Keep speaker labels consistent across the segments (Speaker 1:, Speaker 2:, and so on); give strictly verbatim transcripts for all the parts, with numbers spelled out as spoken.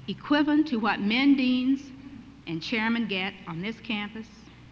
Speaker 1: equivalent to what men, deans, and chairmen get on this campus?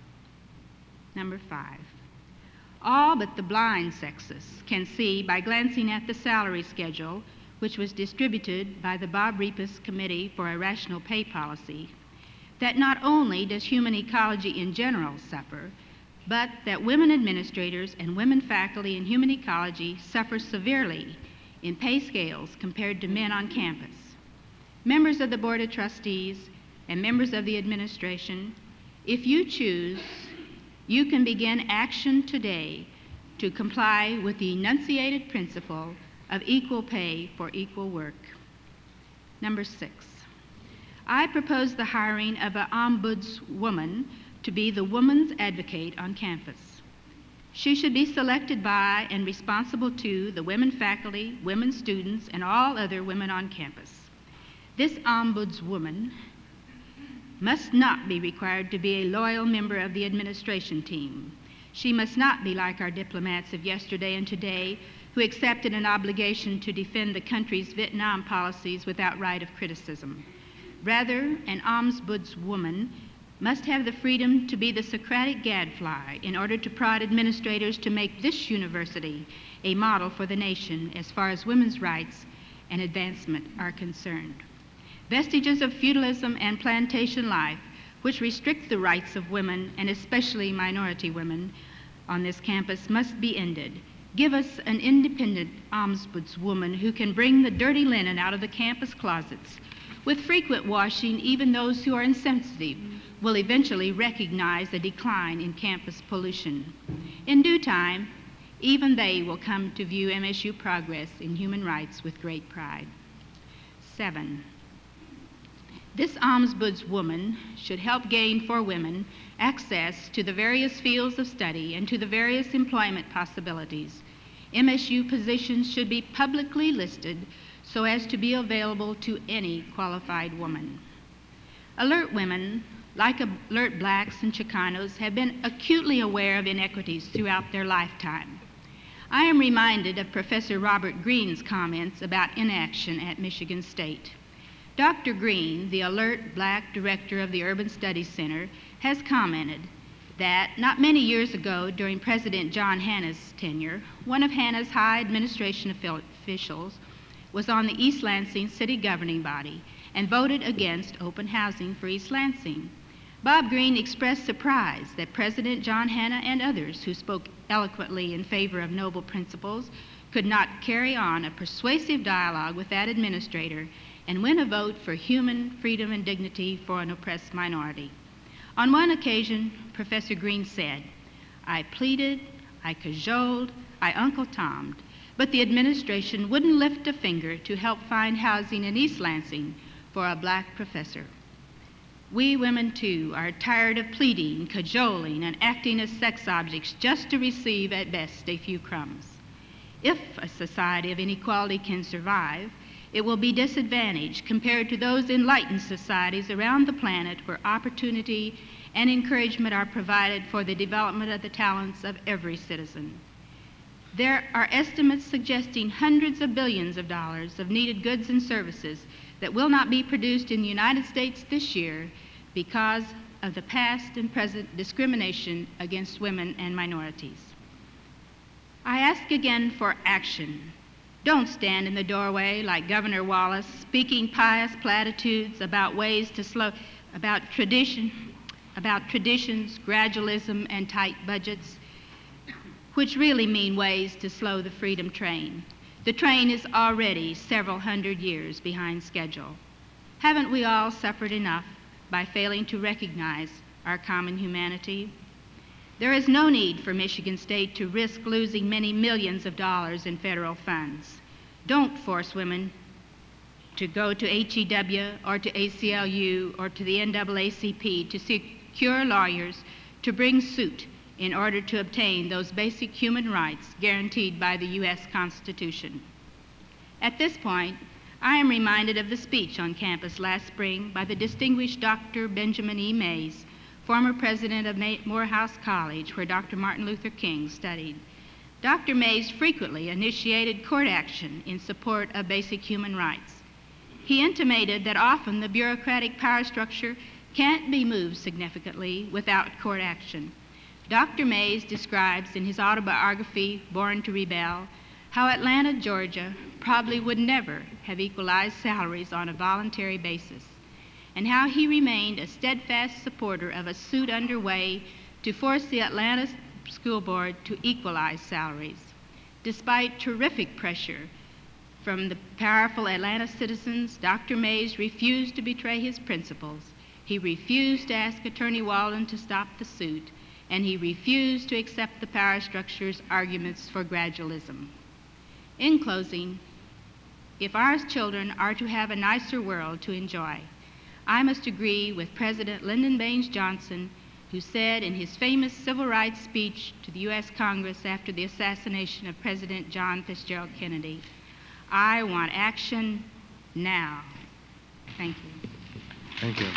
Speaker 1: Number five, all but the blind sexists can see by glancing at the salary schedule, which was distributed by the Bob Repus Committee for a Rational Pay Policy, that not only does human ecology in general suffer, but that women administrators and women faculty in human ecology suffer severely in pay scales compared to men on campus. Members of the Board of Trustees and members of the administration, if you choose, you can begin action today to comply with the enunciated principle of equal pay for equal work. Number six, I propose the hiring of an ombudswoman to be the woman's advocate on campus. She should be selected by and responsible to the women faculty, women students, and all other women on campus. This ombudswoman must not be required to be a loyal member of the administration team. She must not be like our diplomats of yesterday and today who accepted an obligation to defend the country's Vietnam policies without right of criticism. Rather, an ombudswoman must have the freedom to be the Socratic gadfly in order to prod administrators to make this university a model for the nation as far as women's rights and advancement are concerned. Vestiges of feudalism and plantation life, which restrict the rights of women, and especially minority women, on this campus must be ended. Give us an independent ombudswoman who can bring the dirty linen out of the campus closets. With frequent washing, even those who are insensitive will eventually recognize a decline in campus pollution. In due time, even they will come to view M S U progress in human rights with great pride. Seven, this ombudswoman should help gain for women access to the various fields of study and to the various employment possibilities. M S U positions should be publicly listed so as to be available to any qualified woman. Alert women, like alert blacks and Chicanos, have been acutely aware of inequities throughout their lifetime. I am reminded of Professor Robert Green's comments about inaction at Michigan State. Doctor Green, the alert black director of the Urban Studies Center, has commented that not many years ago, during President John Hanna's tenure, one of Hanna's high administration officials was on the East Lansing city governing body and voted against open housing for East Lansing. Bob Green expressed surprise that President John Hanna and others who spoke eloquently in favor of noble principles could not carry on a persuasive dialogue with that administrator and win a vote for human freedom and dignity for an oppressed minority. On one occasion, Professor Green said, I pleaded, I cajoled, I Uncle Tommed, but the administration wouldn't lift a finger to help find housing in East Lansing for a black professor. We women, too, are tired of pleading, cajoling, and acting as sex objects just to receive, at best, a few crumbs. If a society of inequality can survive, it will be disadvantaged compared to those enlightened societies around the planet where opportunity and encouragement are provided for the development of the talents of every citizen. There are estimates suggesting hundreds of billions of dollars of needed goods and services that will not be produced in the United States this year because of the past and present discrimination against women and minorities. I ask again for action. Don't stand in the doorway like Governor Wallace, speaking pious platitudes about ways to slow, about tradition, about traditions, gradualism, and tight budgets, which really mean ways to slow the freedom train. The train is already several hundred years behind schedule. Haven't we all suffered enough by failing to recognize our common humanity? There is no need for Michigan State to risk losing many millions of dollars in federal funds. Don't force women to go to H E W or to A C L U or to the N double A C P to secure lawyers to bring suit in order to obtain those basic human rights guaranteed by the U S Constitution. At this point, I am reminded of the speech on campus last spring by the distinguished Doctor Benjamin E. Mays, former president of Morehouse College, where Doctor Martin Luther King studied. Doctor Mays frequently initiated court action in support of basic human rights. He intimated that often the bureaucratic power structure can't be moved significantly without court action. Doctor Mays describes in his autobiography, Born to Rebel, how Atlanta, Georgia probably would never have equalized salaries on a voluntary basis, and how he remained a steadfast supporter of a suit underway to force the Atlanta School Board to equalize salaries. Despite terrific pressure from the powerful Atlanta citizens, Doctor Mays refused to betray his principles. He refused to ask Attorney Walden to stop the suit, and he refused to accept the power structure's arguments for gradualism. In closing, if our children are to have a nicer world to enjoy, I must agree with President Lyndon Baines Johnson, who said in his famous civil rights speech to the U S Congress after the assassination of President John Fitzgerald Kennedy, "I want action now." Thank you.
Speaker 2: Thank you.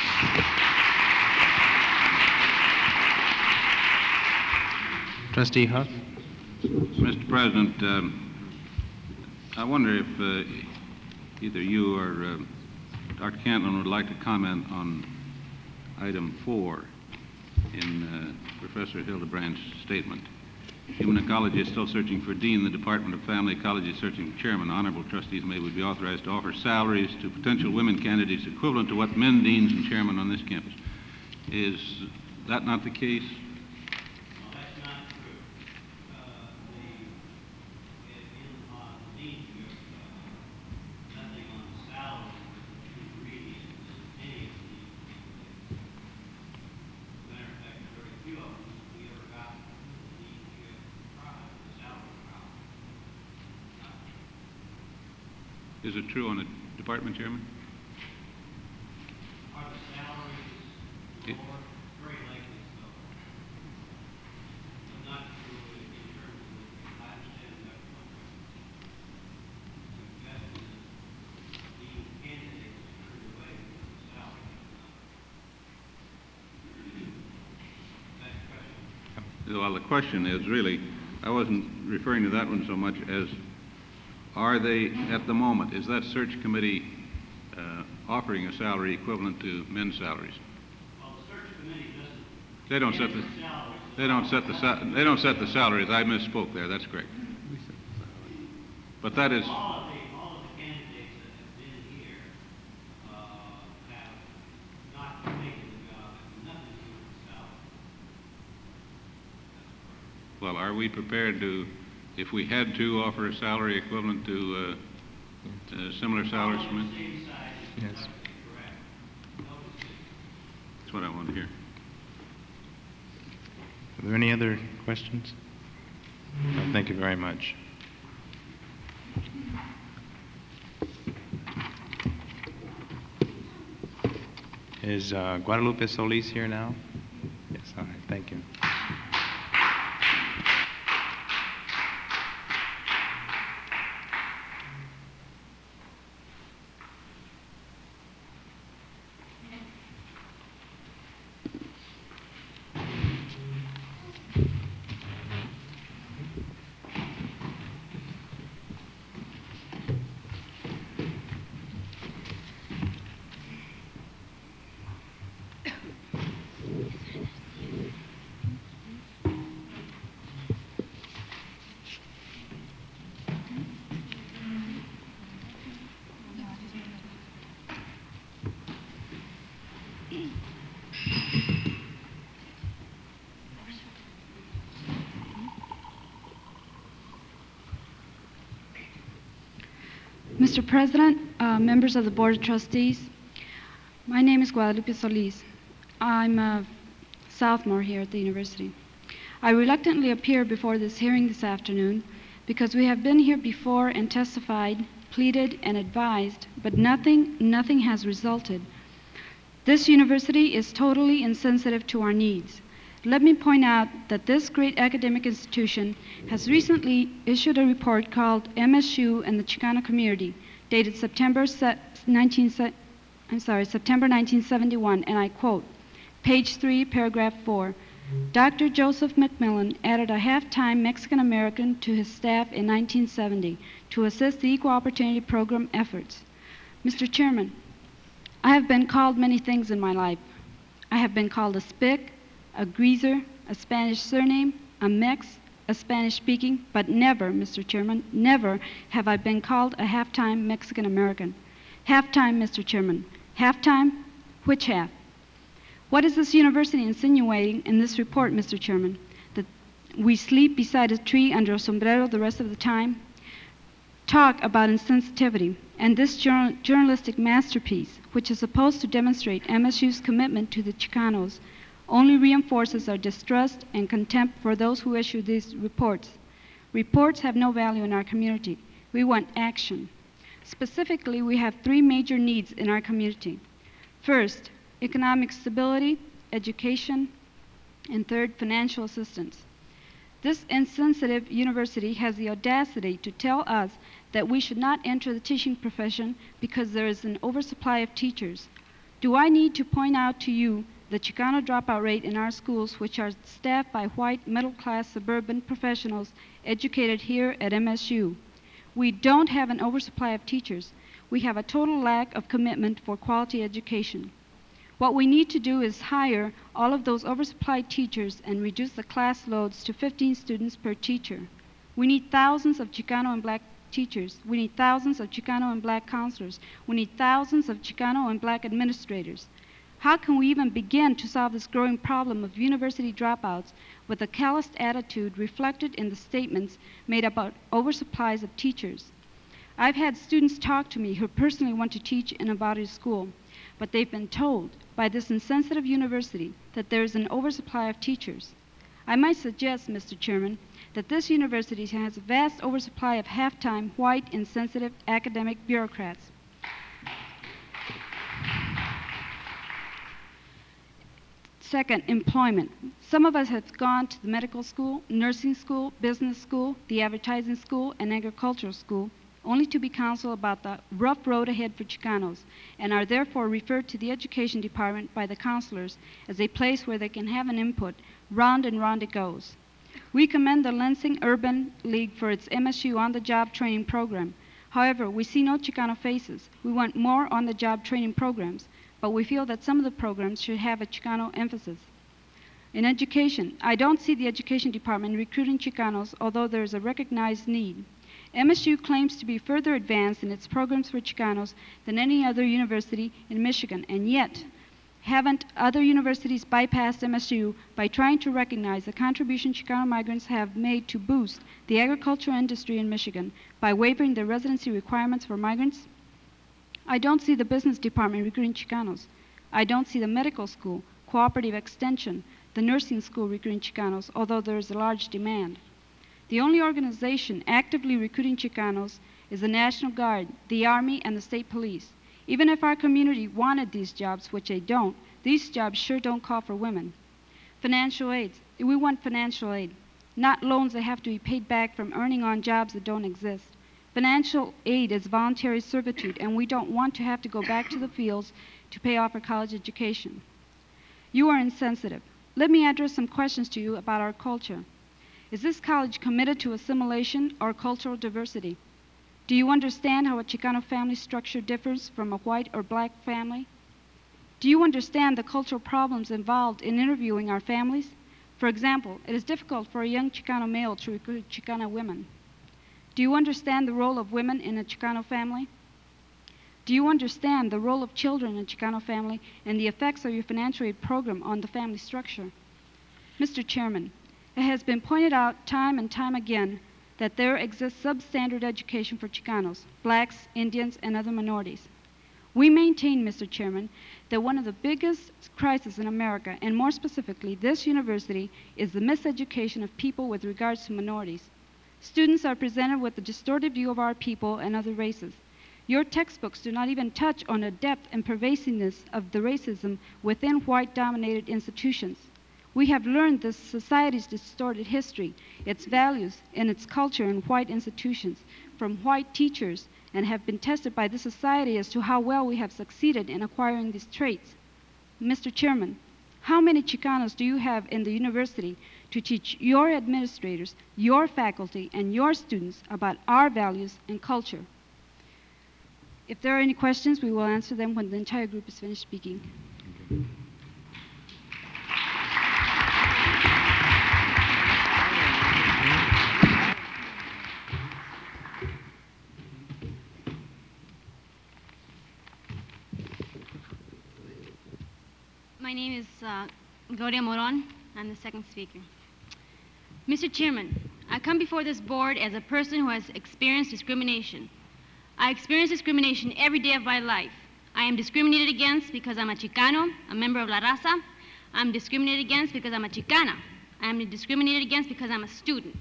Speaker 2: Trustee Huff.
Speaker 3: Mister President, um, I wonder if uh, either you or uh, Doctor Cantlin would like to comment on item four in uh, Professor Hildebrandt's statement. Human ecology is still searching for dean. The Department of Family Ecology is searching for chairman. Honorable trustees may would be authorized to offer salaries to potential women candidates equivalent to what men deans and chairmen on this campus. Is that not the case? Is it true on a department chairman?
Speaker 4: Are the salaries
Speaker 3: It,
Speaker 4: lower? Very likely so. But not true in terms of, I understand that suggestion is the candidates turned away from the salary. That question.
Speaker 3: well, the question is really, I wasn't referring to that one so much as, are they, at the moment, is that search committee uh, offering a salary equivalent to men's salaries?
Speaker 4: Well, the search committee doesn't.
Speaker 3: They don't set the, they don't set the, sa- they don't set the salaries. I misspoke there. That's correct. But that is,
Speaker 4: All of the, all of the candidates that have been here uh, have not taken the job, have nothing to do with the salary.
Speaker 3: well, are we prepared to, if we had to, offer a salary equivalent to uh, uh, similar salaries from men?
Speaker 4: Same side is
Speaker 2: Yes.
Speaker 4: correct. No decision.
Speaker 3: That's what I want to hear.
Speaker 2: Are there any other questions? No, thank you very much. Is uh, Guadalupe Solis here now? Yes, all right, thank you.
Speaker 5: Mister President, uh, members of the Board of Trustees, my name is Guadalupe Solis. I'm a sophomore here at the university. I reluctantly appear before this hearing this afternoon because we have been here before and testified, pleaded, and advised, but nothing, nothing has resulted. This university is totally insensitive to our needs. Let me point out that this great academic institution has recently issued a report called M S U and the Chicano Community, dated September nineteen, I'm sorry, September nineteen seventy-one, and I quote, page three, paragraph four. Doctor Joseph McMillan added a half-time Mexican American to his staff in nineteen seventy to assist the Equal Opportunity Program efforts. Mister Chairman, I have been called many things in my life. I have been called a spick, a greaser, a Spanish surname, a mix, a Spanish-speaking, but never, Mister Chairman, never have I been called a half-time Mexican-American. Half-time, Mister Chairman. Half-time? Which half? What is this university insinuating in this report, Mister Chairman? That we sleep beside a tree under a sombrero the rest of the time? Talk about insensitivity, and this journal journalistic masterpiece, which is supposed to demonstrate M S U's commitment to the Chicanos, only reinforces our distrust and contempt for those who issue these reports. Reports have no value in our community. We want action. Specifically, we have three major needs in our community. First, economic stability, education, and third, financial assistance. This insensitive university has the audacity to tell us that we should not enter the teaching profession because there is an oversupply of teachers. Do I need to point out to you the Chicano dropout rate in our schools, which are staffed by white, middle-class, suburban professionals educated here at M S U? We don't have an oversupply of teachers. We have a total lack of commitment for quality education. What we need to do is hire all of those oversupplied teachers and reduce the class loads to fifteen students per teacher. We need thousands of Chicano and black teachers. We need thousands of Chicano and black counselors. We need thousands of Chicano and black administrators. How can we even begin to solve this growing problem of university dropouts with a calloused attitude reflected in the statements made about oversupplies of teachers? I've had students talk to me who personally want to teach in a Body school, but they've been told by this insensitive university that there is an oversupply of teachers. I might suggest, Mister Chairman, that this university has a vast oversupply of half-time, white, insensitive academic bureaucrats. Second, employment. Some of us have gone to the medical school, nursing school, business school, the advertising school, and agricultural school, only to be counseled about the rough road ahead for Chicanos, and are therefore referred to the education department by the counselors as a place where they can have an input. Round and round it goes. We commend the Lansing Urban League for its M S U on-the-job training program. However, we see no Chicano faces. We want more on-the-job training programs, but we feel that some of the programs should have a Chicano emphasis. In education, I don't see the education department recruiting Chicanos, although there is a recognized need. M S U claims to be further advanced in its programs for Chicanos than any other university in Michigan, and yet, haven't other universities bypassed M S U by trying to recognize the contribution Chicano migrants have made to boost the agricultural industry in Michigan by waiving the residency requirements for migrants? I don't see the business department recruiting Chicanos. I don't see the medical school, cooperative extension, the nursing school recruiting Chicanos, although there is a large demand. The only organization actively recruiting Chicanos is the National Guard, the Army, and the state police. Even if our community wanted these jobs, which they don't, these jobs sure don't call for women. Financial aid. We want financial aid, not loans that have to be paid back from earning on jobs that don't exist. Financial aid is voluntary servitude, and we don't want to have to go back to the fields to pay off our college education. You are insensitive. Let me address some questions to you about our culture. Is this college committed to assimilation or cultural diversity? Do you understand how a Chicano family structure differs from a white or black family? Do you understand the cultural problems involved in interviewing our families? For example, it is difficult for a young Chicano male to recruit Chicana women. Do you understand the role of women in a Chicano family? Do you understand the role of children in a Chicano family and the effects of your financial aid program on the family structure? Mister Chairman, it has been pointed out time and time again that there exists substandard education for Chicanos, blacks, Indians, and other minorities. We maintain, Mister Chairman, that one of the biggest crises in America, and more specifically this university, is the miseducation of people with regards to minorities. Students are presented with a distorted view of our people and other races. Your textbooks do not even touch on the depth and pervasiveness of the racism within white-dominated institutions. We have learned this society's distorted history, its values, and its culture in white institutions from white teachers, and have been tested by this society as to how well we have succeeded in acquiring these traits. Mister Chairman, how many Chicanos do you have in the university to teach your administrators, your faculty, and your students about our values and culture? If there are any questions, we will answer them when the entire group is finished speaking.
Speaker 6: My name is uh, Gloria Moron. I'm the second speaker. Mister Chairman, I come before this board as a person who has experienced discrimination. I experience discrimination every day of my life. I am discriminated against because I'm a Chicano, a member of La Raza. I'm discriminated against because I'm a Chicana. I am discriminated against because I'm a student.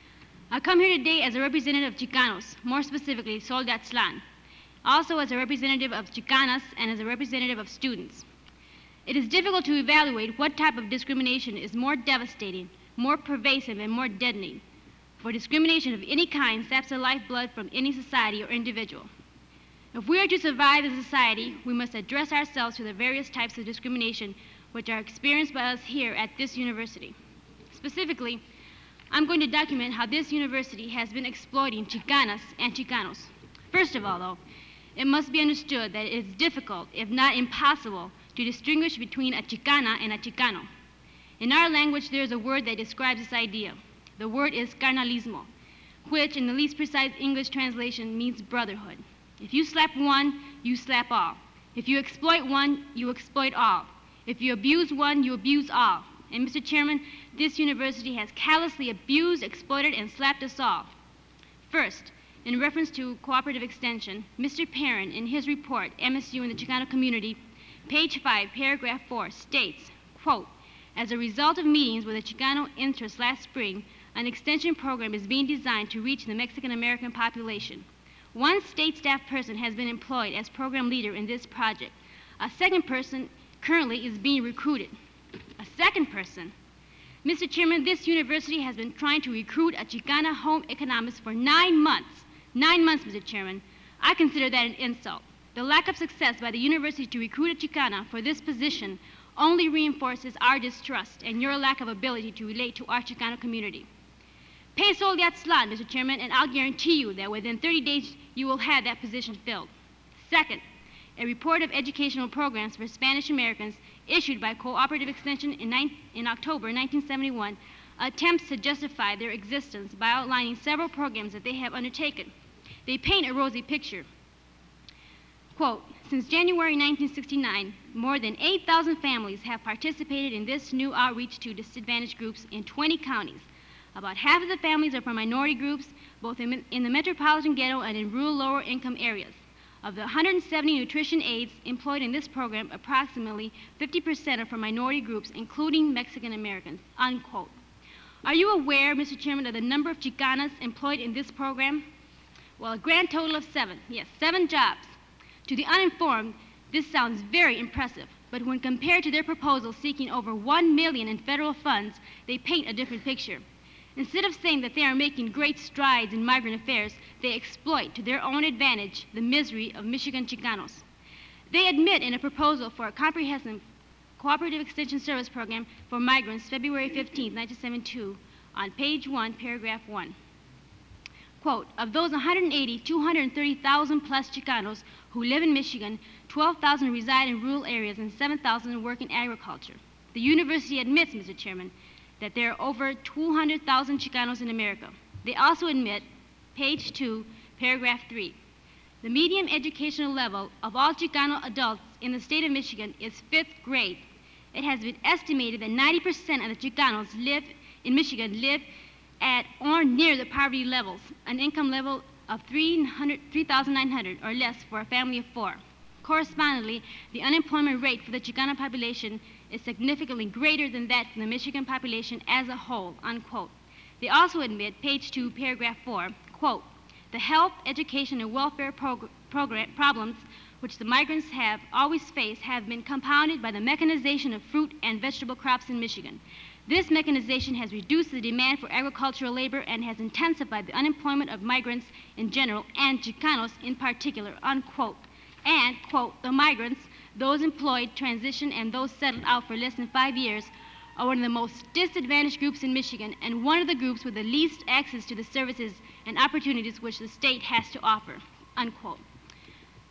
Speaker 6: I come here today as a representative of Chicanos, more specifically Soldatzlan, also as a representative of Chicanas and as a representative of students. It is difficult to evaluate what type of discrimination is more devastating, more pervasive, and more deadening. For discrimination of any kind saps the lifeblood from any society or individual. If we are to survive as a society, we must address ourselves to the various types of discrimination which are experienced by us here at this university. Specifically, I'm going to document how this university has been exploiting Chicanas and Chicanos. First of all, though, it must be understood that it is difficult, if not impossible, to distinguish between a Chicana and a Chicano. In our language, there is a word that describes this idea. The word is carnalismo, which in the least precise English translation means brotherhood. If you slap one, you slap all. If you exploit one, you exploit all. If you abuse one, you abuse all. And Mister Chairman, this university has callously abused, exploited, and slapped us all. First, in reference to cooperative extension, Mister Perrin, in his report, M S U and the Chicano Community, page five, paragraph four, states, quote, as a result of meetings with the Chicano interests last spring, an extension program is being designed to reach the Mexican-American population. One state staff person has been employed as program leader in this project. A second person currently is being recruited. A second person. Mister Chairman, this university has been trying to recruit a Chicana home economist for nine months. Nine months, Mister Chairman. I consider that an insult. The lack of success by the university to recruit a Chicana for this position only reinforces our distrust and your lack of ability to relate to our Chicano community. Pay Soldatzlan, Mister Chairman, and I'll guarantee you that within thirty days you will have that position filled. Second, a report of educational programs for Spanish Americans issued by Cooperative Extension in, in October nineteen seventy-one attempts to justify their existence by outlining several programs that they have undertaken. They paint a rosy picture. Quote, since January nineteen sixty-nine, more than eight thousand families have participated in this new outreach to disadvantaged groups in twenty counties. About half of the families are from minority groups, both in, in the metropolitan ghetto and in rural lower income areas. Of the one hundred seventy nutrition aides employed in this program, approximately fifty percent are from minority groups, including Mexican Americans, unquote. Are you aware, Mister Chairman, of the number of Chicanas employed in this program? Well, a grand total of seven, yes, seven jobs. To the uninformed, this sounds very impressive, but when compared to their proposal seeking over one million dollars in federal funds, they paint a different picture. Instead of saying that they are making great strides in migrant affairs, they exploit to their own advantage the misery of Michigan Chicanos. They admit in a proposal for a comprehensive cooperative extension service program for migrants February fifteenth, nineteen seventy-two, on page one, paragraph one. Quote, of those one hundred eighty, two hundred thirty thousand plus Chicanos who live in Michigan, twelve thousand reside in rural areas and seven thousand work in agriculture. The university admits, Mister Chairman, that there are over two hundred thousand Chicanos in America. They also admit, page two, paragraph three, the median educational level of all Chicano adults in the state of Michigan is fifth grade. It has been estimated that ninety percent of the Chicanos live in Michigan live at or near the poverty levels, an income level of three thousand nine hundred or less for a family of four. Correspondingly, the unemployment rate for the Chicano population is significantly greater than that for the Michigan population as a whole, unquote. They also admit, page two, paragraph four, quote, the health, education, and welfare prog program problems which the migrants have always faced have been compounded by the mechanization of fruit and vegetable crops in Michigan. This mechanization has reduced the demand for agricultural labor and has intensified the unemployment of migrants in general and Chicanos in particular, unquote. And, quote, the migrants, those employed, transitioned, and those settled out for less than five years are one of the most disadvantaged groups in Michigan and one of the groups with the least access to the services and opportunities which the state has to offer, unquote.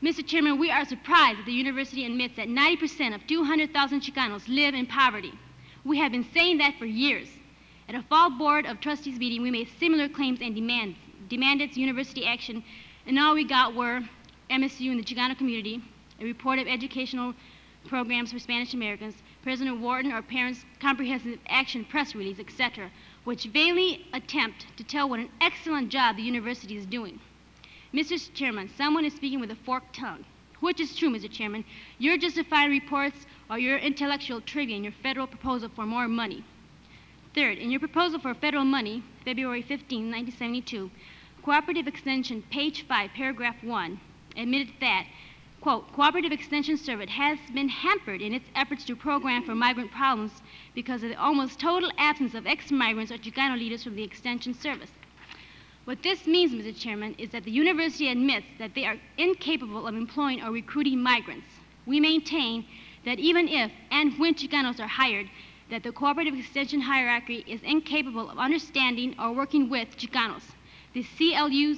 Speaker 6: Mister Chairman, we are surprised that the university admits that ninety percent of two hundred thousand Chicanos live in poverty. We have been saying that for years. At a fall Board of Trustees meeting, we made similar claims and demands, demanded university action, and all we got were M S U and the Chicano community, a report of educational programs for Spanish Americans, President Wharton or parents' comprehensive action press release, et cetera, which vainly attempt to tell what an excellent job the university is doing. Mister Chairman, someone is speaking with a forked tongue. Which is true, Mister Chairman, your justified reports or your intellectual trivia in your federal proposal for more money? Third, in your proposal for federal money, February fifteenth, nineteen seventy-two, Cooperative Extension, page five, paragraph one, admitted that, quote, Cooperative Extension Service has been hampered in its efforts to program for migrant problems because of the almost total absence of ex-migrants or Chicano leaders from the Extension Service. What this means, Mister Chairman, is that the university admits that they are incapable of employing or recruiting migrants. We maintain that even if and when Chicanos are hired, that the cooperative extension hierarchy is incapable of understanding or working with Chicanos. The C L U's,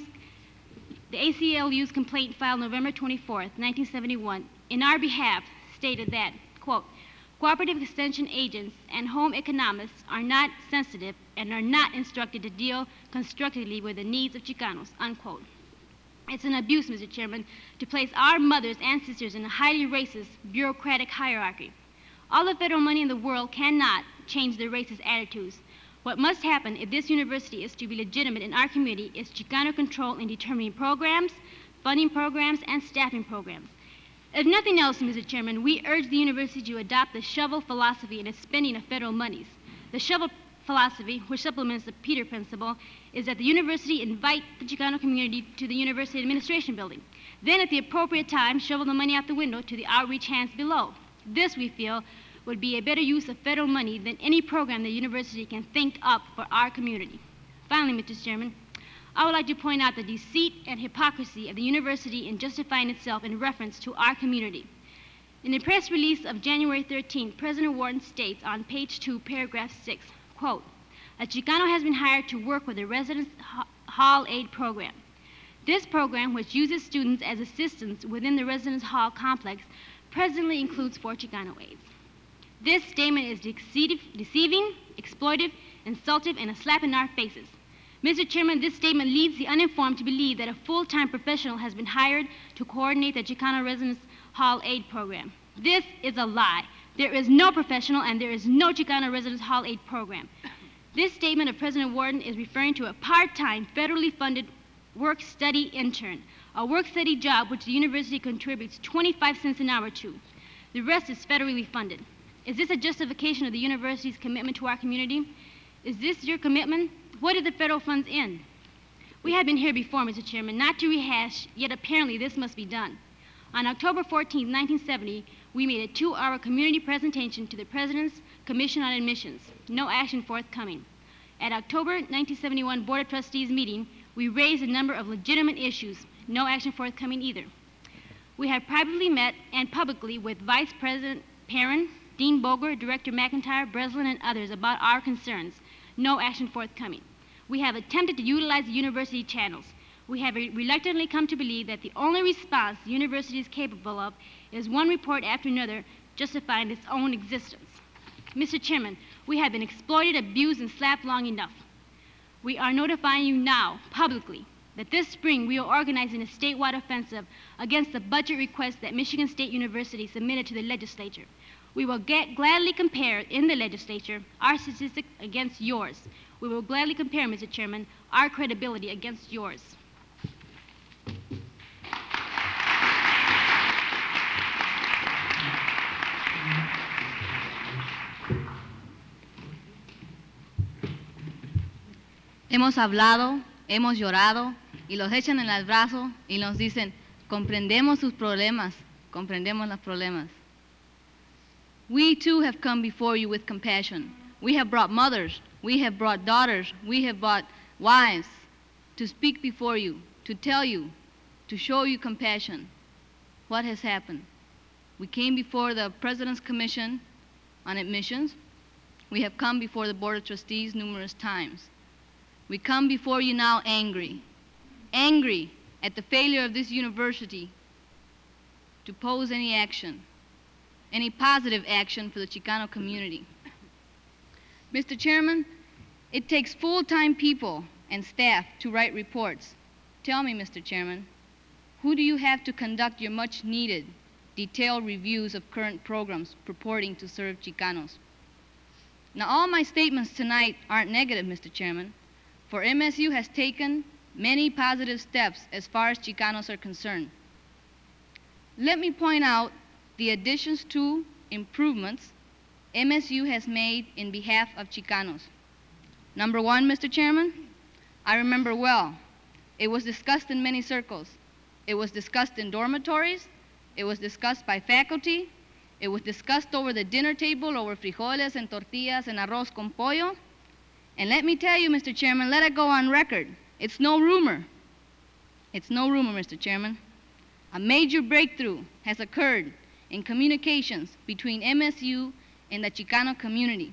Speaker 6: the A C L U's complaint filed November twenty-fourth, nineteen seventy-one, in our behalf stated that, quote, cooperative extension agents and home economists are not sensitive and are not instructed to deal constructively with the needs of Chicanos, unquote. It's an abuse, Mister Chairman, to place our mothers and sisters in a highly racist, bureaucratic hierarchy. All the federal money in the world cannot change their racist attitudes. What must happen if this university is to be legitimate in our community is Chicano control in determining programs, funding programs, and staffing programs. If nothing else, Mister Chairman, we urge the university to adopt the shovel philosophy in its spending of federal monies. The shovel philosophy, which supplements the Peter Principle, is that the university invite the Chicano community to the university administration building. Then, at the appropriate time, shovel the money out the window to the outreach hands below. This, we feel, would be a better use of federal money than any program the university can think up for our community. Finally, Mister Chairman, I would like to point out the deceit and hypocrisy of the university in justifying itself in reference to our community. In the press release of January thirteenth, President Wharton states on page two, paragraph six, quote, a Chicano has been hired to work with the Residence Hall Aid Program. This program, which uses students as assistants within the Residence Hall complex, presently includes four Chicano aides. This statement is deceive, deceiving, exploitive, insultive, and a slap in our faces. Mister Chairman, this statement leads the uninformed to believe that a full-time professional has been hired to coordinate the Chicano Residence Hall Aid Program. This is a lie. There is no professional and there is no Chicano Residence Hall Aid Program. This statement of President Wharton is referring to a part-time, federally funded work-study intern, a work-study job which the university contributes twenty-five cents an hour to. The rest is federally funded. Is this a justification of the university's commitment to our community? Is this your commitment? What did the federal funds end? We have been here before, Mister Chairman, not to rehash, yet apparently this must be done. On October fourteenth, nineteen seventy, we made a two-hour community presentation to the President's Commission on Admissions. No action forthcoming. At October nineteen seventy-one Board of Trustees meeting, we raised a number of legitimate issues. No action forthcoming either. We have privately met and publicly with Vice President Perrin, Dean Boger, Director McIntyre, Breslin, and others about our concerns. No action forthcoming. We have attempted to utilize the university channels. We have re reluctantly come to believe that the only response the university is capable of is one report after another justifying its own existence. Mister Chairman, we have been exploited, abused, and slapped long enough. We are notifying you now, publicly, that this spring we are organizing a statewide offensive against the budget request that Michigan State University submitted to the legislature. We will get, gladly compare in the legislature our statistics against yours. We will gladly compare, Mister Chairman, our credibility against yours.
Speaker 7: Hemos hablado, hemos llorado y los echan en el brazo y nos dicen, comprendemos sus problemas, comprendemos los problemas. We too have come before you with compassion. We have brought mothers, we have brought daughters, we have brought wives to speak before you, to tell you, to show you compassion. What has happened? We came before the President's Commission on Admissions. We have come before the Board of Trustees numerous times. We come before you now angry, angry at the failure of this university to pose any action, any positive action for the Chicano community. Mister Chairman, it takes full-time people and staff to write reports. Tell me, Mister Chairman, who do you have to conduct your much-needed, detailed reviews of current programs purporting to serve Chicanos? Now, all my statements tonight aren't negative, Mister Chairman, for M S U has taken many positive steps as far as Chicanos are concerned. Let me point out the additions to improvements M S U has made in behalf of Chicanos. Number one, Mister Chairman, I remember well, it was discussed in many circles. It was discussed in dormitories, it was discussed by faculty, it was discussed over the dinner table over frijoles and tortillas and arroz con pollo. And let me tell you, Mister Chairman, let it go on record. It's no rumor. It's no rumor, Mister Chairman. A major breakthrough has occurred in communications between M S U and the Chicano community.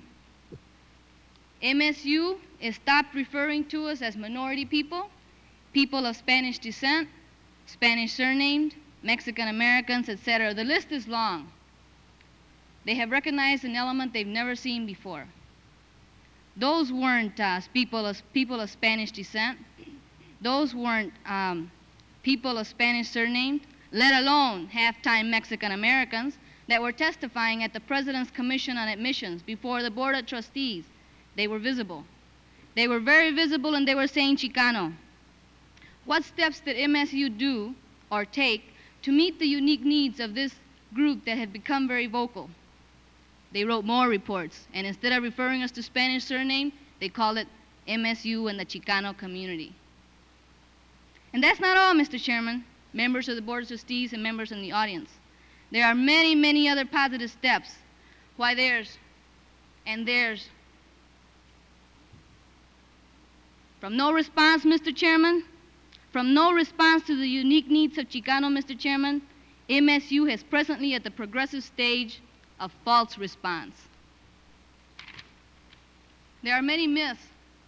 Speaker 7: M S U has stopped referring to us as minority people, people of Spanish descent, Spanish surnamed, Mexican Americans, et cetera. The list is long. They have recognized an element they've never seen before. Those weren't uh, people, of, people of Spanish descent. Those weren't um, people of Spanish surnamed, let alone half-time Mexican Americans that were testifying at the President's Commission on Admissions before the Board of Trustees. They were visible. They were very visible, and they were saying Chicano. What steps did M S U do or take to meet the unique needs of this group that had become very vocal? They wrote more reports, and instead of referring us to Spanish surname, they called it M S U and the Chicano community. And that's not all, Mister Chairman, members of the Board of Trustees and members in the audience. There are many, many other positive steps. Why, there's, and there's. From no response, Mister Chairman, from no response to the unique needs of Chicano, Mister Chairman, M S U is presently at the progressive stage of false response. There are many myths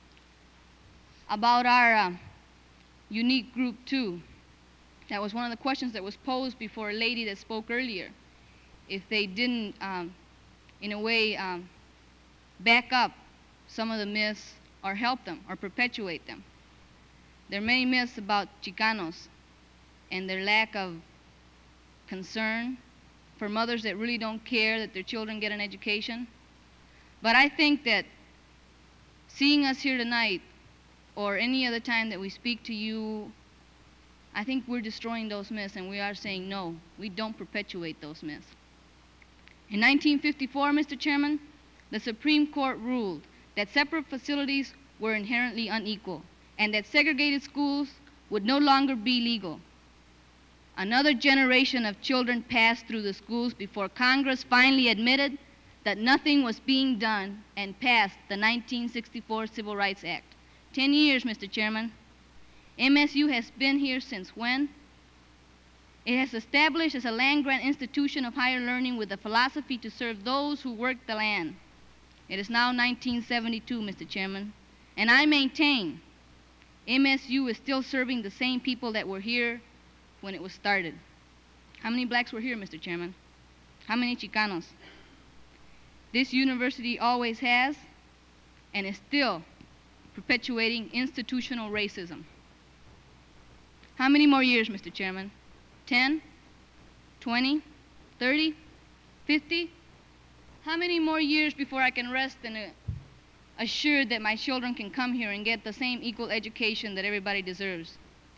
Speaker 7: about our uh, unique group, too. That was one of the questions that was posed before a lady that spoke earlier. If they didn't, um, in a way, um, back up some of the myths or help them or perpetuate them. There are many myths about Chicanos and their lack of concern for mothers that really don't care that their children get an education. But I think that seeing us here tonight or any other time that we speak to you, I think we're destroying those myths, and we are saying no, we don't perpetuate those myths. In nineteen fifty-four, Mister Chairman, the Supreme Court ruled that separate facilities were inherently unequal and that segregated schools would no longer be legal. Another generation of children passed through the schools before Congress finally admitted that nothing was being done and passed the nineteen sixty-four Civil Rights Act. Ten years, Mister Chairman. M S U has been here since when? It has established as a land-grant institution of higher learning with a philosophy to serve those who work the land. It is now nineteen seventy-two, Mister Chairman, and I maintain M S U is still serving the same people that were here when it was started. How many blacks were here, Mister Chairman? How many Chicanos? This university always has and is still perpetuating institutional racism. How many more years, Mister Chairman? ten, twenty, thirty, fifty? How many more years before I can rest and uh, assured that my children can come here and get the same equal education that everybody deserves?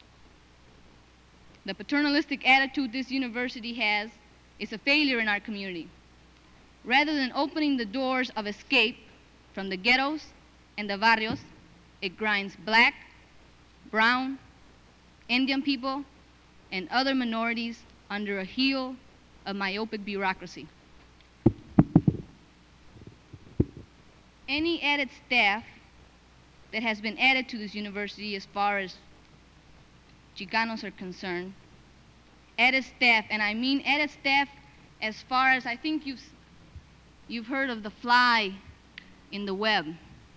Speaker 7: The paternalistic attitude this university has is a failure in our community. Rather than opening the doors of escape from the ghettos and the barrios, it grinds black, brown, Indian people, and other minorities under a heel of myopic bureaucracy. Any added staff that has been added to this university as far as Chicanos are concerned, added staff, and I mean added staff as far as, I think you've, you've heard of the fly in the web.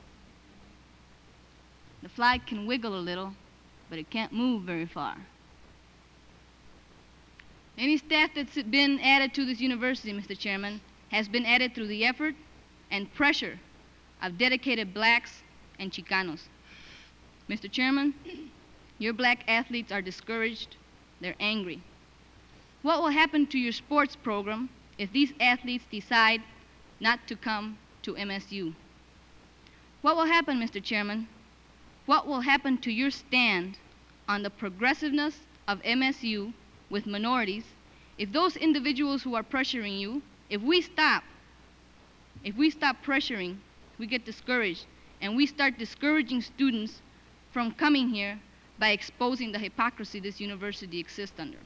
Speaker 7: The fly can wiggle a little, but it can't move very far. Any staff that's been added to this university, Mister Chairman, has been added through the effort and pressure of dedicated blacks and Chicanos. Mister Chairman, your black athletes are discouraged, they're angry. What will happen to your sports program if these athletes decide not to come to M S U? What will happen, Mister Chairman? What will happen to your stand on the progressiveness of M S U with minorities if those individuals who are pressuring you, if we stop, if we stop pressuring, we get discouraged, and we start discouraging students from coming here by exposing the hypocrisy this university exists under?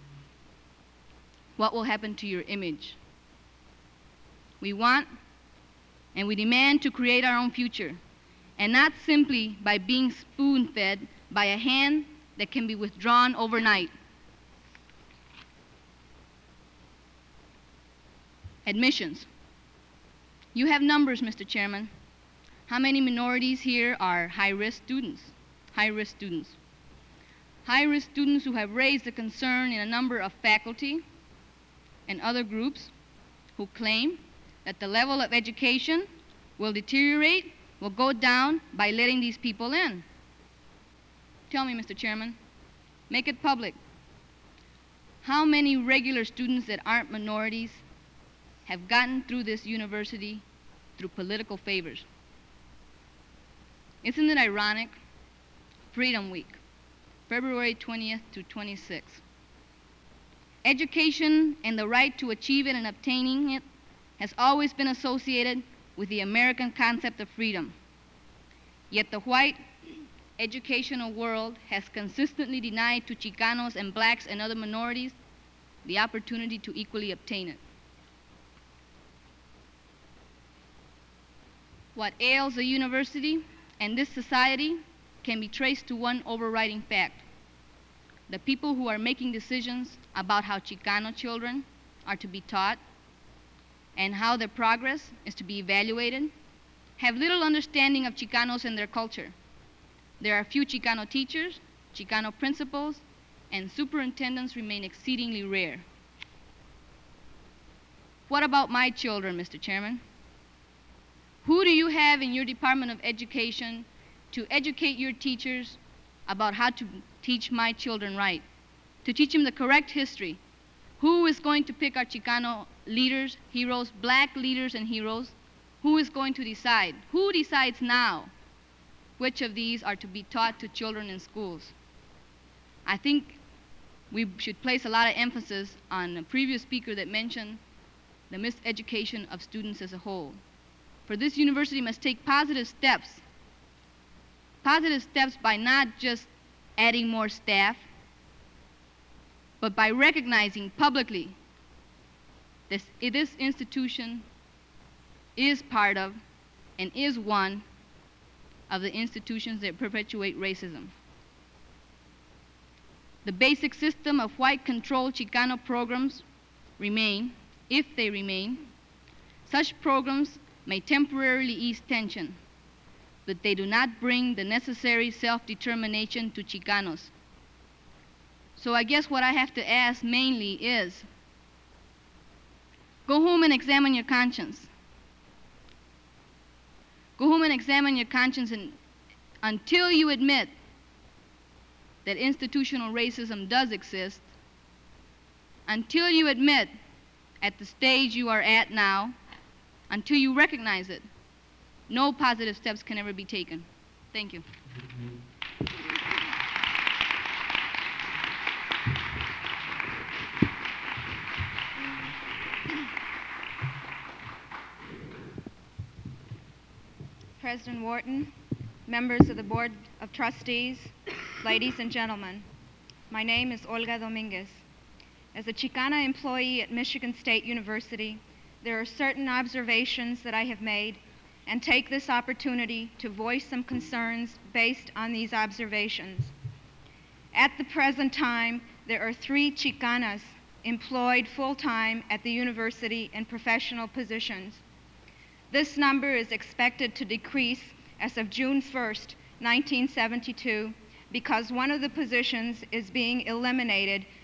Speaker 7: What will happen to your image? We want and we demand to create our own future, and not simply by being spoon-fed by a hand that can be withdrawn overnight. Admissions. You have numbers, Mister Chairman. How many minorities here are high-risk students? High-risk students. High-risk students who have raised the concern in a number of faculty and other groups who claim that the level of education will deteriorate, will go down by letting these people in. Tell me, Mister Chairman, make it public. How many regular students that aren't minorities have gotten through this university through political favors? Isn't it ironic? Freedom Week, February twentieth to twenty-sixth. Education and the right to achieve it and obtaining it has always been associated with the American concept of freedom. Yet the white educational world has consistently denied to Chicanos and blacks and other minorities the opportunity to equally obtain it. What ails the university and this society can be traced to one overriding fact. The people who are making decisions about how Chicano children are to be taught and how their progress is to be evaluated have little understanding of Chicanos and their culture. There are few Chicano teachers, Chicano principals, and superintendents remain exceedingly rare. What about my children, Mister Chairman? Who do you have in your Department of Education to educate your teachers about how to teach my children right, to teach them the correct history? Who is going to pick our Chicano leaders, heroes, black leaders and heroes? Who is going to decide? Who decides now which of these are to be taught to children in schools? I think we should place a lot of emphasis on the previous speaker that mentioned the miseducation of students as a whole. For this university must take positive steps, positive steps by not just adding more staff, but by recognizing publicly that this institution is part of and is one of the institutions that perpetuate racism. The basic system of white-controlled Chicano programs remain, if they remain. Such programs may temporarily ease tension, but they do not bring the necessary self-determination to Chicanos. So I guess what I have to ask mainly is, go home and examine your conscience. Go home and examine your conscience, and until you admit that institutional racism does exist, until you admit at the stage you are at now, until you recognize it, no positive steps can ever be taken. Thank you.
Speaker 8: President Wharton, members of the Board of Trustees, ladies and gentlemen, my name is Olga Dominguez. As a Chicana employee at Michigan State University, there are certain observations that I have made and take this opportunity to voice some concerns based on these observations. At the present time, there are three Chicanas employed full-time at the university in professional positions. This number is expected to decrease as of June first, nineteen seventy-two, because one of the positions is being eliminated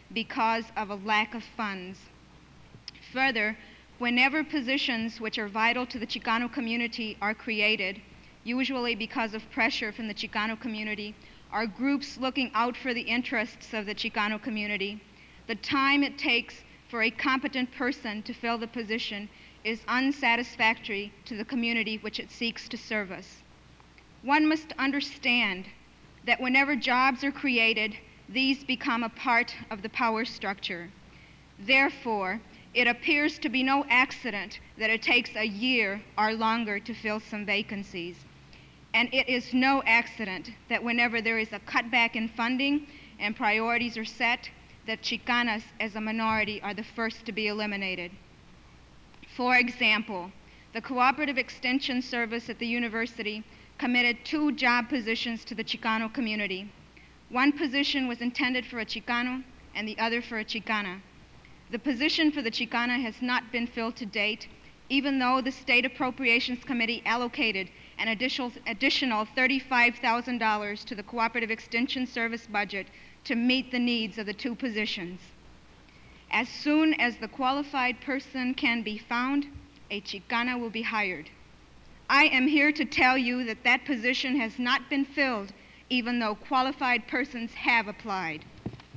Speaker 8: because of a lack of funds. Further, whenever positions which are vital to the Chicano community are created, usually because of pressure from the Chicano community, or groups looking out for the interests of the Chicano community, the time it takes for a competent person to fill the position is unsatisfactory to the community which it seeks to service. One must understand that whenever jobs are created, these become a part of the power structure. Therefore, it appears to be no accident that it takes a year or longer to fill some vacancies. And it is no accident that whenever there is a cutback in funding and priorities are set, that Chicanas as a minority are the first to be eliminated. For example, the Cooperative Extension Service at the university committed two job positions to the Chicano community. One position was intended for a Chicano and the other for a Chicana. The position for the Chicana has not been filled to date, even though the State Appropriations Committee allocated an additional, additional thirty-five thousand dollars to the Cooperative Extension Service budget to meet the needs of the two positions. As soon as the qualified person can be found, a Chicana will be hired. I am here to tell you that that position has not been filled, even though qualified persons have applied.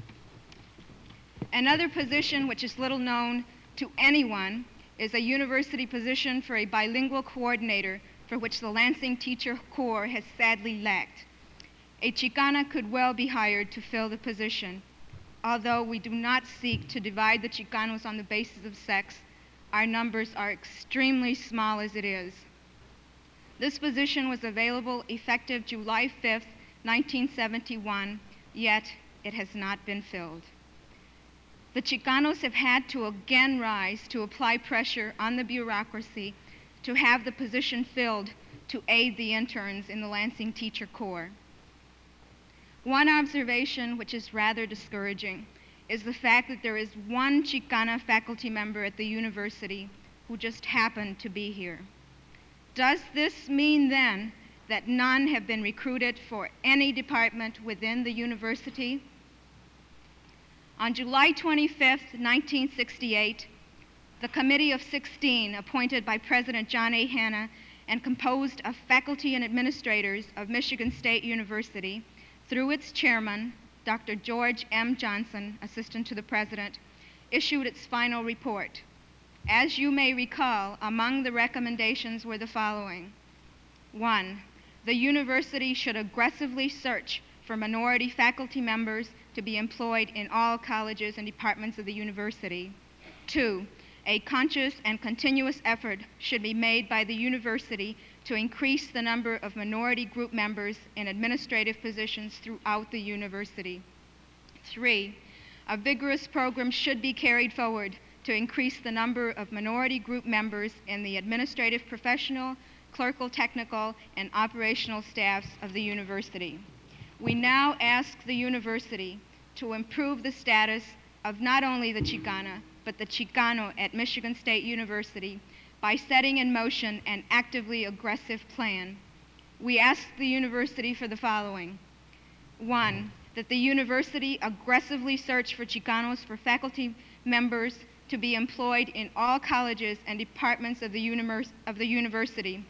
Speaker 8: Another position which is little known to anyone is a university position for a bilingual coordinator, for which the Lansing Teacher Corps has sadly lacked. A Chicana could well be hired to fill the position. Although we do not seek to divide the Chicanos on the basis of sex, our numbers are extremely small as it is. This position was available effective July fifth, nineteen seventy-one, yet it has not been filled. The Chicanos have had to again rise to apply pressure on the bureaucracy to have the position filled to aid the interns in the Lansing Teacher Corps. One observation which is rather discouraging is the fact that there is one Chicana faculty member at the university who just happened to be here. Does this mean then that none have been recruited for any department within the university? On July twenty-fifth, nineteen sixty-eight, the Committee of sixteen, appointed by President John A. Hanna and composed of faculty and administrators of Michigan State University, through its chairman, Doctor George M. Johnson, assistant to the president, issued its final report. As you may recall, among the recommendations were the following. One, the university should aggressively search for minority faculty members to be employed in all colleges and departments of the university. Two, a conscious and continuous effort should be made by the university to increase the number of minority group members in administrative positions throughout the university. Three, a vigorous program should be carried forward to increase the number of minority group members in the administrative, professional, clerical, technical, and operational staffs of the university. We now ask the university to improve the status of not only the Chicana, but the Chicano at Michigan State University by setting in motion an actively aggressive plan. We ask the university for the following. One, that the university aggressively search for Chicanos for faculty members to be employed in all colleges and departments of the, univers of the university.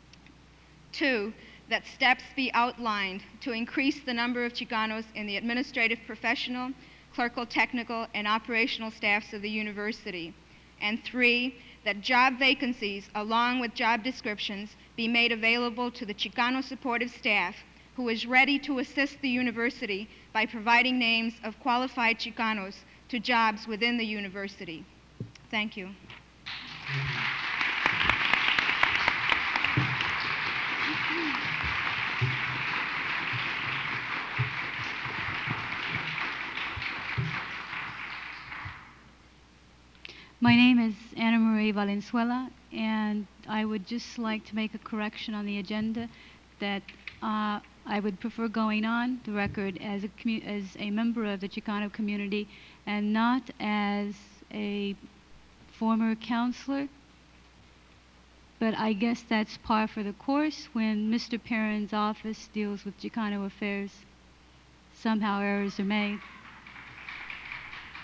Speaker 8: Two, that steps be outlined to increase the number of Chicanos in the administrative, professional, clerical, technical, and operational staffs of the university. And three, that job vacancies, along with job descriptions, be made available to the Chicano supportive staff who is ready to assist the university by providing names of qualified Chicanos to jobs within the university. Thank you.
Speaker 9: My name is Anna Marie Valenzuela, and I would just like to make a correction on the agenda that uh, I would prefer going on the record as a, commu as a member of the Chicano community and not as a former counselor. But I guess that's par for the course when Mister Perrin's office deals with Chicano affairs. Somehow errors are made.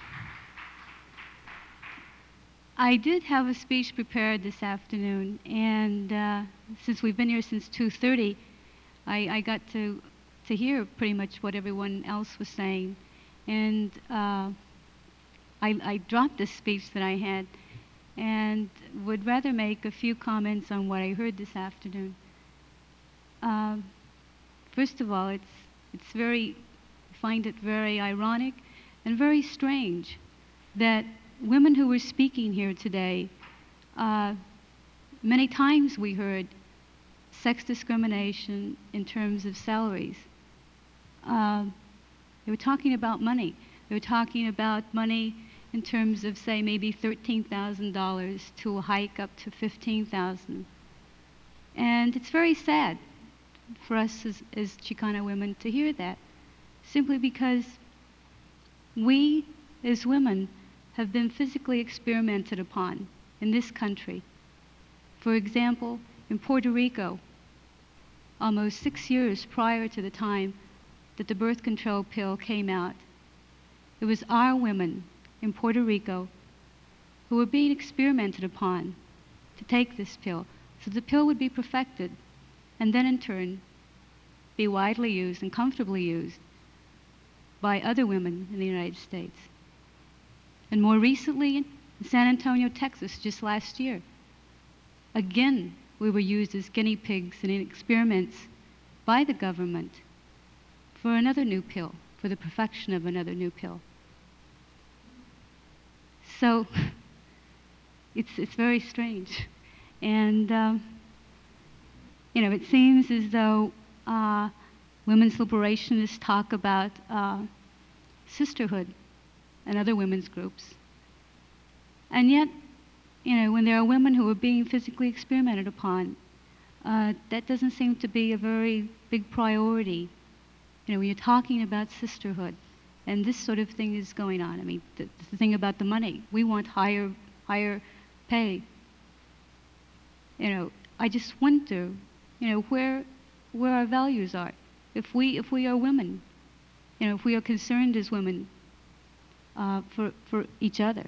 Speaker 9: I did have a speech prepared this afternoon, and uh, since we've been here since two thirty, I, I got to, to hear pretty much what everyone else was saying. And uh, I, I dropped this speech that I had and would rather make a few comments on what I heard this afternoon. Um, first of all, it's, it's very, I find it very ironic and very strange that women who were speaking here today, uh, many times we heard sex discrimination in terms of salaries. Uh, they were talking about money. They were talking about money in terms of, say, maybe thirteen thousand dollars to a hike up to fifteen thousand dollars. And it's very sad for us as, as Chicana women to hear that, simply because we, as women, have been physically experimented upon in this country. For example, in Puerto Rico, almost six years prior to the time that the birth control pill came out, it was our women in Puerto Rico who were being experimented upon to take this pill, so the pill would be perfected and then in turn be widely used and comfortably used by other women in the United States. And more recently in San Antonio, Texas, just last year, again we were used as guinea pigs in experiments by the government for another new pill, for the perfection of another new pill. So it's, it's very strange. And, um, you know, it seems as though uh, women's liberationists talk about uh, sisterhood and other women's groups. And yet, you know, when there are women who are being physically experimented upon, uh, that doesn't seem to be a very big priority. You know, when you're talking about sisterhood, and this sort of thing is going on. I mean, the, the thing about the money, we want higher, higher pay. You know, I just wonder, you know, where, where our values are. If we, if we are women, you know, if we are concerned as women uh, for, for each other.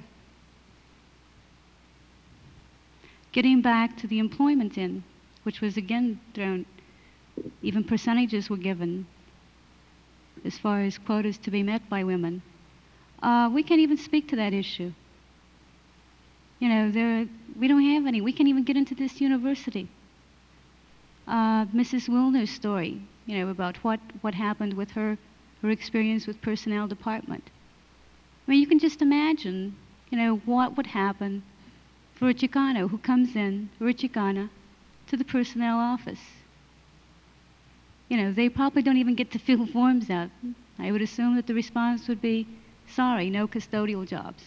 Speaker 9: Getting back to the employment in, which was again thrown, even percentages were given as far as quotas to be met by women. Uh, we can't even speak to that issue. You know, there, we don't have any. We can't even get into this university. Uh, Missus Wilner's story, you know, about what, what happened with her, her experience with personnel department. I mean, you can just imagine, you know, what would happen for a Chicano who comes in, or a Chicana, to the personnel office. You know, they probably don't even get to fill forms out. I would assume that the response would be, sorry, no custodial jobs.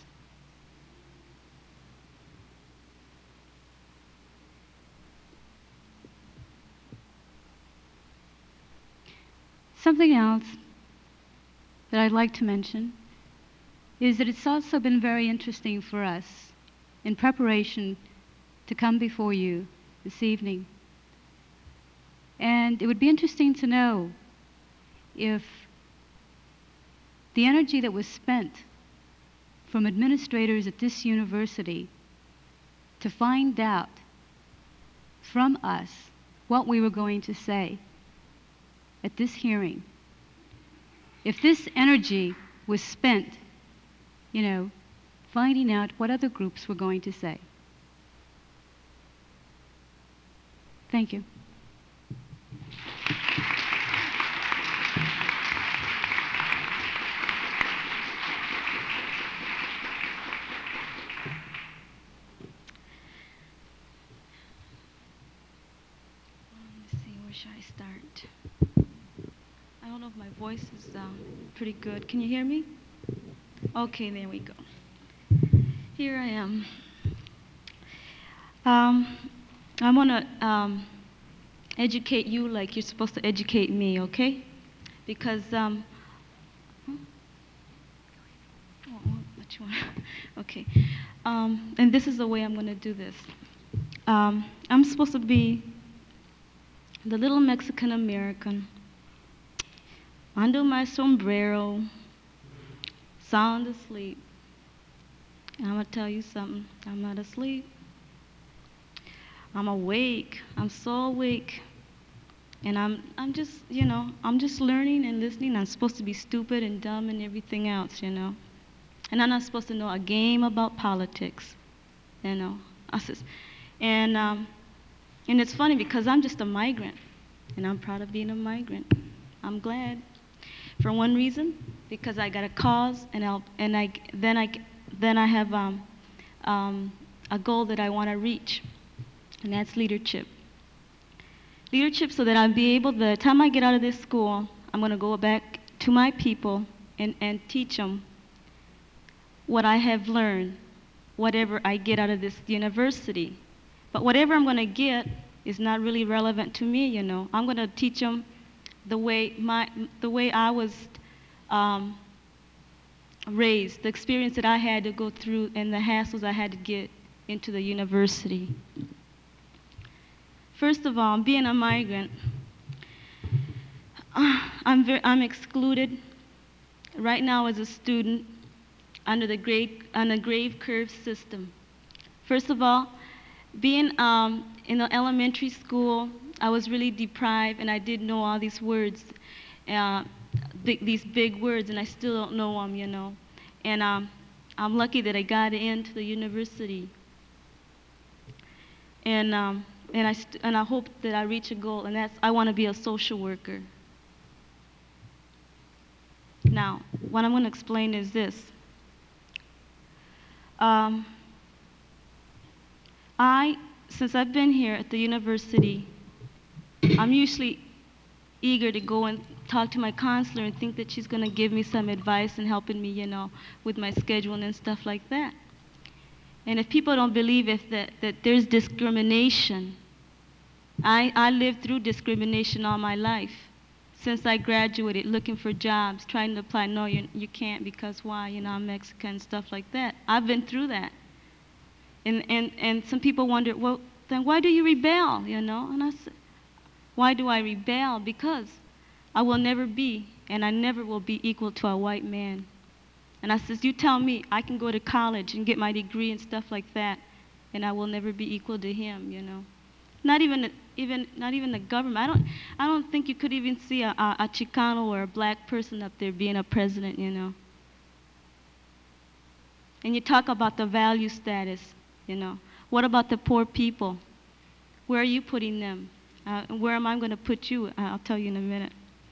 Speaker 9: Something else that I'd like to mention is that it's also been very interesting for us in preparation to come before you this evening. And it would be interesting to know if the energy that was spent from administrators at this university to find out from us what we were going to say at this hearing, if this energy was spent, you know, finding out what other groups were going to say. Thank you.
Speaker 10: Should I start? I don't know if my voice is um, pretty good. Can you hear me? Okay, there we go. Here I am. Um, I want to um, educate you like you're supposed to educate me, okay? Because, um, huh? oh, what you want? Okay. Um, and this is the way I'm going to do this. Um, I'm supposed to be the little Mexican American, under my sombrero, sound asleep, And I'm going to tell you something. I'm not asleep. I'm awake. I'm so awake. And I'm, I'm just, you know, I'm just learning and listening. I'm supposed to be stupid and dumb and everything else, you know. And I'm not supposed to know a game about politics, you know. I says, and, um, and it's funny because I'm just a migrant. And I'm proud of being a migrant. I'm glad. For one reason, because I got a cause, and, I'll, and I, then, I, then I have um, um, a goal that I want to reach, and that's leadership. Leadership so that I'll be able, by the time I get out of this school, I'm going to go back to my people and, and teach them what I have learned, whatever I get out of this university. But whatever I'm going to get is not really relevant to me, you know. I'm going to teach them the way, my, the way I was um, raised, the experience that I had to go through, and the hassles I had to get into the university. First of all, being a migrant, uh, I'm, very, I'm excluded right now as a student under the grade, on a grade curve system. First of all, being um, in the elementary school, I was really deprived, and I didn't know all these words, uh, th these big words, and I still don't know them, you know. And um, I'm lucky that I got into the university. And, um, and, I st and I hope that I reach a goal, and that's I want to be a social worker. Now, what I'm going to explain is this. Um, I, since I've been here at the university, I'm usually eager to go and talk to my counselor and think that she's going to give me some advice and helping me, you know, with my schedule and stuff like that. And if people don't believe if that, that there's discrimination, I, I lived through discrimination all my life. Since I graduated, looking for jobs, trying to apply, no, you, you can't because why, you know, I'm Mexican, stuff like that. I've been through that. And, and, and some people wonder, well, then why do you rebel, you know? And I said, why do I rebel? Because I will never be, and I never will be equal to a white man. And I says, you tell me, I can go to college and get my degree and stuff like that, and I will never be equal to him, you know? Not even, even, not even the government. I don't, I don't think you could even see a, a, a Chicano or a black person up there being a president, you know? And you talk about the value status, you know? What about the poor people? Where are you putting them? Uh, where am I going to put you? I'll tell you in a minute.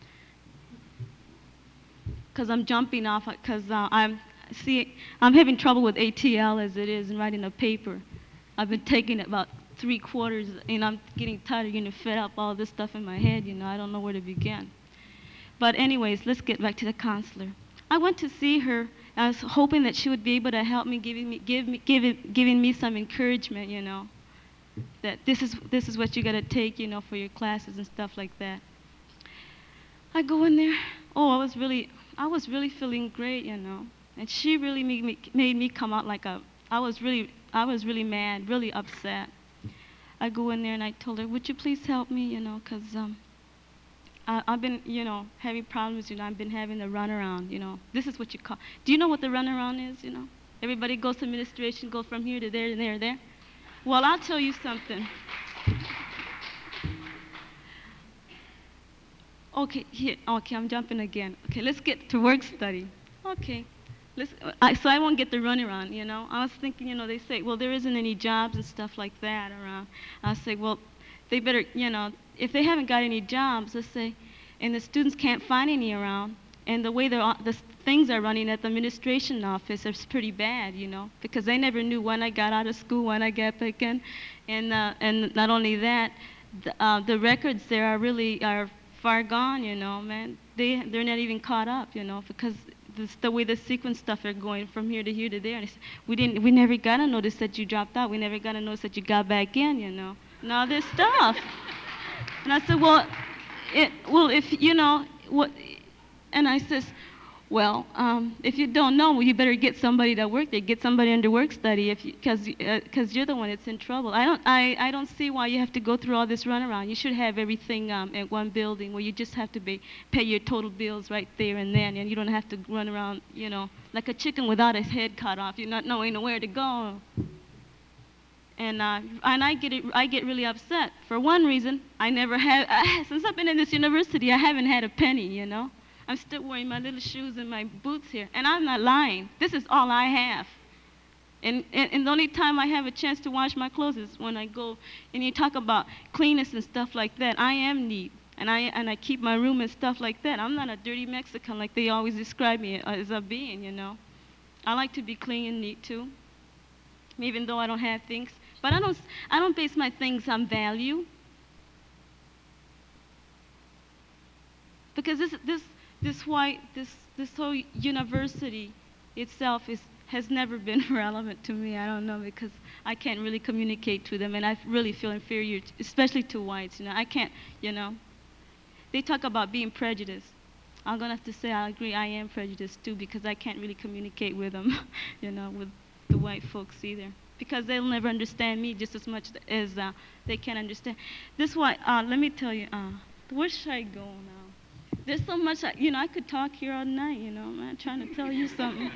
Speaker 10: Because I'm jumping off, because uh, I'm, see, I'm having trouble with A T L as it is and writing a paper. I've been taking about three quarters, and I'm getting tired of getting fed up, all this stuff in my head, you know, I don't know where to begin. But anyways, let's get back to the counselor. I went to see her. I was hoping that she would be able to help me, giving me, give me, giving, giving me some encouragement, you know, that this is, this is what you got to take, you know, for your classes and stuff like that. I go in there. Oh, I was really, I was really feeling great, you know, and she really made me, made me come out like a, I was really, I was really mad, really upset. I go in there and I told her, would you please help me, you know, because um, I, I've been, you know, having problems, you know, I've been having the runaround, you know. This is what you call, do you know what the runaround is, you know? Everybody goes to administration, go from here to there and there and there. Well, I'll tell you something. Okay, here, okay, I'm jumping again. Okay, let's get to work study. Okay. Let's, I, so I won't get the runaround, you know. I was thinking, you know, they say, well, there isn't any jobs and stuff like that around. I say, well, they better, you know, if they haven't got any jobs, let's say, and the students can't find any around, and the way the things are running at the administration office is pretty bad, you know, because they never knew when I got out of school, when I got back in, and uh, and not only that, the, uh, the records there are really are far gone, you know, man. They they're not even caught up, you know, because this, the way the sequence stuff are going from here to here to there. And said, we didn't, we never got a notice that you dropped out. We never got a notice that you got back in, you know, and all this stuff. And I said, well, it, well, if you know what, and I says, Well, um, if you don't know, well, you better get somebody to work there. Get somebody under work study, if because because you're the one that's in trouble. I don't I, I don't see why you have to go through all this runaround. You should have everything um, at one building where you just have to be, pay your total bills right there and then, and you don't have to run around, you know, like a chicken without its head cut off. You're not knowing where to go. And uh, and I get it. I get really upset for one reason. I never have I, since I've been in this university. I haven't had a penny, you know. I'm still wearing my little shoes and my boots here. And I'm not lying. This is all I have. And, and, and the only time I have a chance to wash my clothes is when I go, and you talk about cleanness and stuff like that. I am neat. And I, and I keep my room and stuff like that. I'm not a dirty Mexican like they always describe me as a being, you know. I like to be clean and neat, too, even though I don't have things. But I don't, I don't base my things on value. Because this, this, This white, this this whole university itself is has never been relevant to me. I don't know, because I can't really communicate to them, and I really feel inferior, to, especially to whites. You know, I can't. You know, they talk about being prejudiced. I'm gonna have to say I agree. I am prejudiced too, because I can't really communicate with them. You know, with the white folks either, because they'll never understand me just as much as uh, they can understand. This why. Uh, let me tell you. Uh, where should I go now? There's so much, I, you know, I could talk here all night, you know. I'm not trying to tell you something.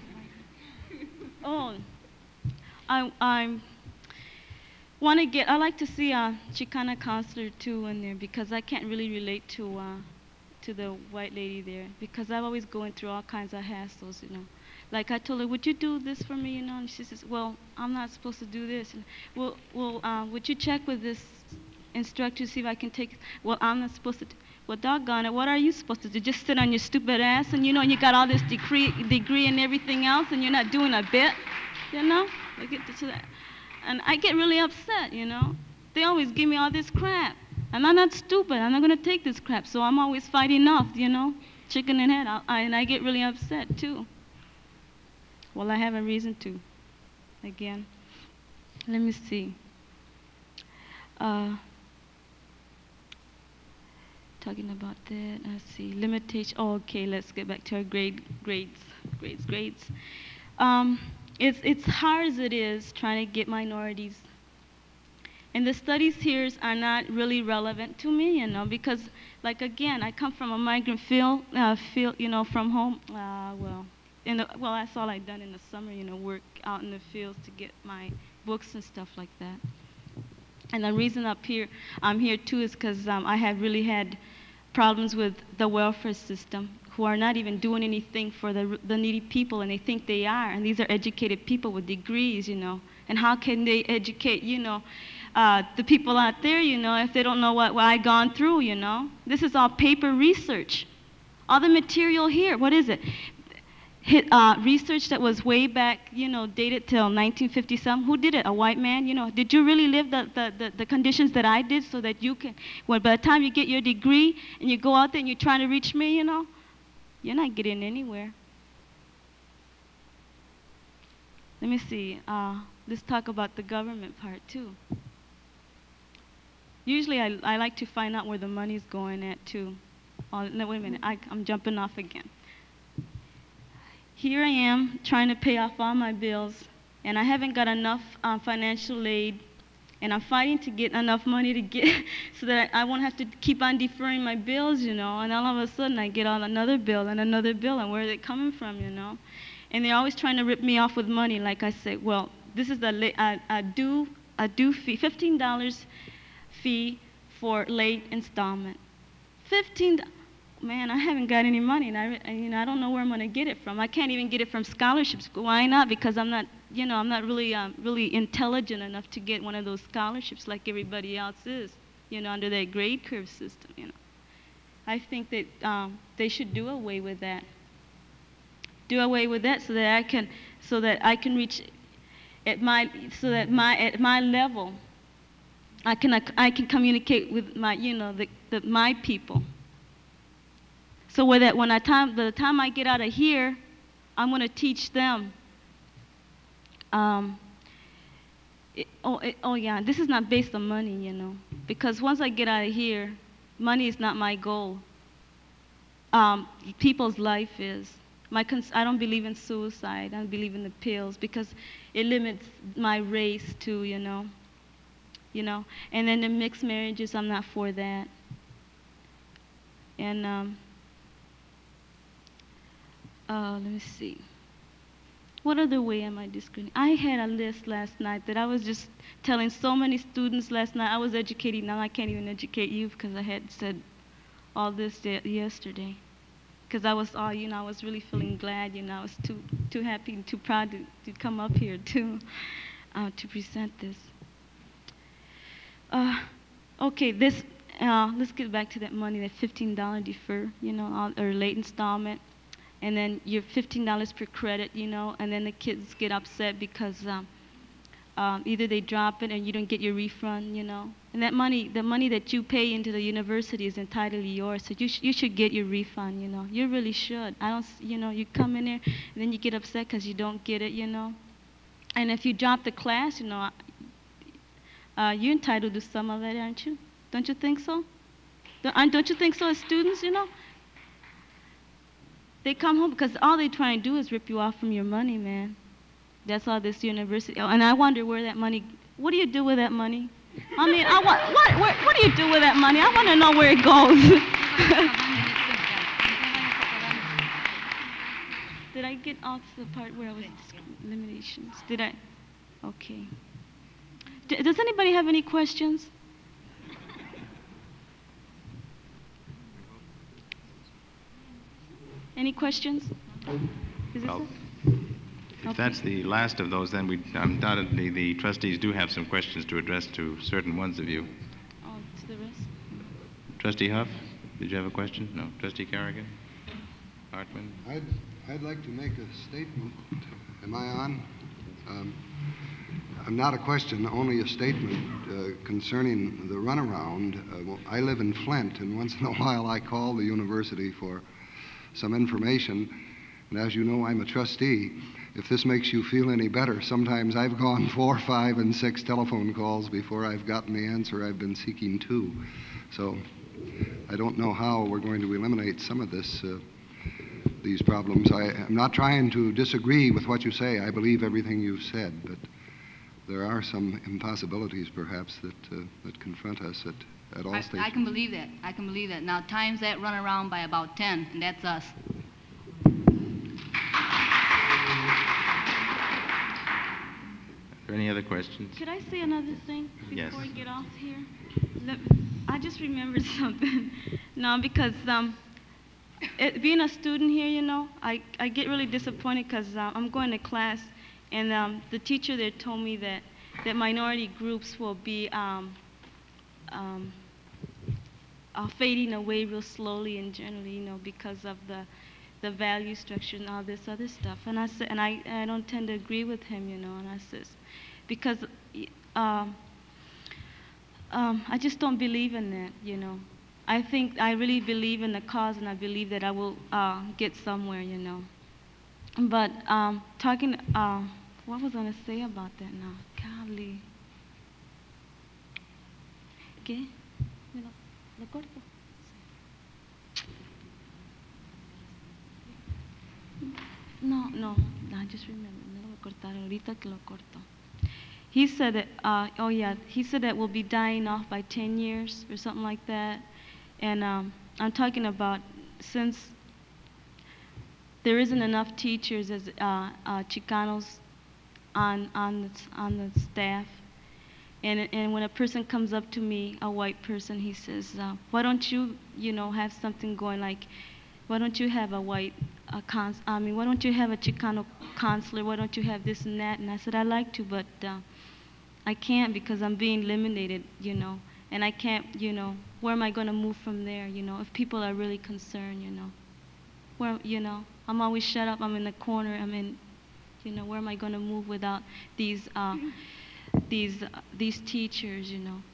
Speaker 10: Oh, I I want to get, I like to see a Chicana counselor too in there, because I can't really relate to uh, to the white lady there, because I'm always going through all kinds of hassles, you know. Like I told her, would you do this for me, you know? And she says, well, I'm not supposed to do this. And, well, well, uh, would you check with this instructor to see if I can take, well, I'm not supposed to. Well, doggone it, what are you supposed to do? Just sit on your stupid ass and, you know, you got all this degree, degree and everything else, and you're not doing a bit, you know? I get to that. And I get really upset, you know? They always give me all this crap. And I'm not stupid. I'm not going to take this crap. So I'm always fighting off, you know? Chicken and head. I, I, and I get really upset, too. Well, I have a reason to. Again. Let me see. Uh... Talking about that, let's see, limitation, oh, okay, let's get back to our grade, grades, grades, grades. Um, it's, it's hard as it is trying to get minorities. And the studies here are not really relevant to me, you know, because, like, again, I come from a migrant field, uh, field you know, from home, uh, well, in the, well, that's all I've done in the summer, you know, work out in the fields to get my books and stuff like that. And the reason up here, I'm here too, is because um, I have really had problems with the welfare system, who are not even doing anything for the, the needy people, and they think they are. And these are educated people with degrees, you know. And how can they educate, you know, uh, the people out there, you know, if they don't know what, what I've gone through, you know? This is all paper research. All the material here, what is it? Hit, uh, research that was way back, you know, dated till nineteen fifty some. Who did it? A white man? You know, did you really live the, the, the, the conditions that I did, so that you can, well, by the time you get your degree and you go out there and you're trying to reach me, you know, you're not getting anywhere. Let me see. Uh, let's talk about the government part too. Usually I, I like to find out where the money's going at too. Oh, no, wait a minute. I, I'm jumping off again. Here I am trying to pay off all my bills, and I haven't got enough uh, financial aid, and I'm fighting to get enough money to get so that I, I won't have to keep on deferring my bills, you know. And all of a sudden I get on another bill and another bill, and where are they coming from, you know? And they're always trying to rip me off with money. Like I say, well, this is a, a, a due a due fee, fifteen dollars fee for late installment. fifteen dollars. Man, I haven't got any money, and I, you know, I don't know where I'm going to get it from. I can't even get it from scholarships. Why not? Because I'm not, you know, I'm not really, um, really intelligent enough to get one of those scholarships like everybody else is, you know, under that grade curve system, you know. I think that um, they should do away with that. Do away with that so that I can, so that I can reach, at my, so that my, at my level, I can, I can communicate with my, you know, the, the my people. So with that, when I time, by the time I get out of here, I'm going to teach them. Um, it, oh, it, oh yeah, this is not based on money, you know, because once I get out of here, money is not my goal. Um, people's life is. My cons- I don't believe in suicide. I don't believe in the pills because it limits my race to, you know, you know. And then the mixed marriages, I'm not for that. And um, uh, let me see. What other way am I discriminating? I had a list last night that I was just telling so many students last night. I was educating. Now I can't even educate you because I had said all this ye- yesterday. Because I was all, you know, I was really feeling glad, you know, I was too, too happy and too proud to, to come up here to, uh, to present this. Uh, okay, this, uh, let's get back to that money, that fifteen dollar defer, you know, all, or late installment, and then your fifteen dollars per credit, you know, and then the kids get upset because um, um, either they drop it and you don't get your refund, you know. And that money, the money that you pay into the university is entirely yours, so you, sh- you should get your refund, you know. You really should. I don't, s- you know, you come in there and then you get upset because you don't get it, you know. And if you drop the class, you know, uh, you're entitled to some of it, aren't you? Don't you think so? Don't, aren't- don't you think so as students, you know? They come home because all they try and do is rip you off from your money, man. That's all this university. Oh, and I wonder where that money, what do you do with that money? I mean, I want, what, where, what do you do with that money? I want to know where it goes. Did I get off the part where I was limitations? Did I? Okay. D- does anybody have any questions? Any questions? Is this
Speaker 2: Well,
Speaker 10: it?
Speaker 2: if
Speaker 10: Okay.
Speaker 2: that's the last of those, then we undoubtedly, the trustees do have some questions to address to certain ones of you.
Speaker 10: Oh, it's the rest.
Speaker 2: Trustee Huff, did you have a question? No. Trustee Carrigan? Hartman?
Speaker 11: I'd, I'd like to make a statement. Am I on? Um, not a question, only a statement uh, concerning the runaround. Uh, well, I live in Flint, and once in a while I call the university for some information. And as you know, I'm a trustee. If this makes you feel any better, sometimes I've gone four, five, and six telephone calls before I've gotten the answer I've been seeking to. So I don't know how we're going to eliminate some of this, uh, these problems. I, I'm not trying to disagree with what you say. I believe everything you've said, but there are some impossibilities, perhaps, that uh, that confront us at, at all
Speaker 7: I,
Speaker 11: stations.
Speaker 7: I can believe that. I can believe that. Now, times that run around by about ten, and that's us.
Speaker 2: Are there any other questions?
Speaker 10: Could I say another thing before
Speaker 2: Yes.
Speaker 10: we get off here? Let, I just remembered something. No, because um, it, being a student here, you know, I, I get really disappointed because uh, I'm going to class, and um, the teacher there told me that, that minority groups will be um, um, uh, fading away real slowly and generally, you know, because of the the value structure and all this other stuff. And I said, and I, I don't tend to agree with him, you know. And I says, because um, um, I just don't believe in that, you know. I think I really believe in the cause, and I believe that I will uh, get somewhere, you know. But um, talking, uh, what was I going to say about that now? Golly. ¿Qué? ¿Me lo, lo corto? No, no, I just remember. Me lo voy a cortar ahorita que lo corto. He said that, uh, oh yeah, he said that we'll be dying off by ten years or something like that. And um, I'm talking about since there isn't enough teachers as uh, uh, Chicanos on on the, on the staff. And, and when a person comes up to me, a white person, he says, uh, why don't you, you know, have something going like, why don't you have a white, a cons- I mean, why don't you have a Chicano counselor? Why don't you have this and that? And I said, I'd like to, but uh, I can't because I'm being eliminated, you know. And I can't, you know, where am I going to move from there, you know, if people are really concerned, you know. Where, you know, I'm always shut up, I'm in the corner, I'm in, you know, where am I going to move without these, uh, these, uh, these teachers, you know.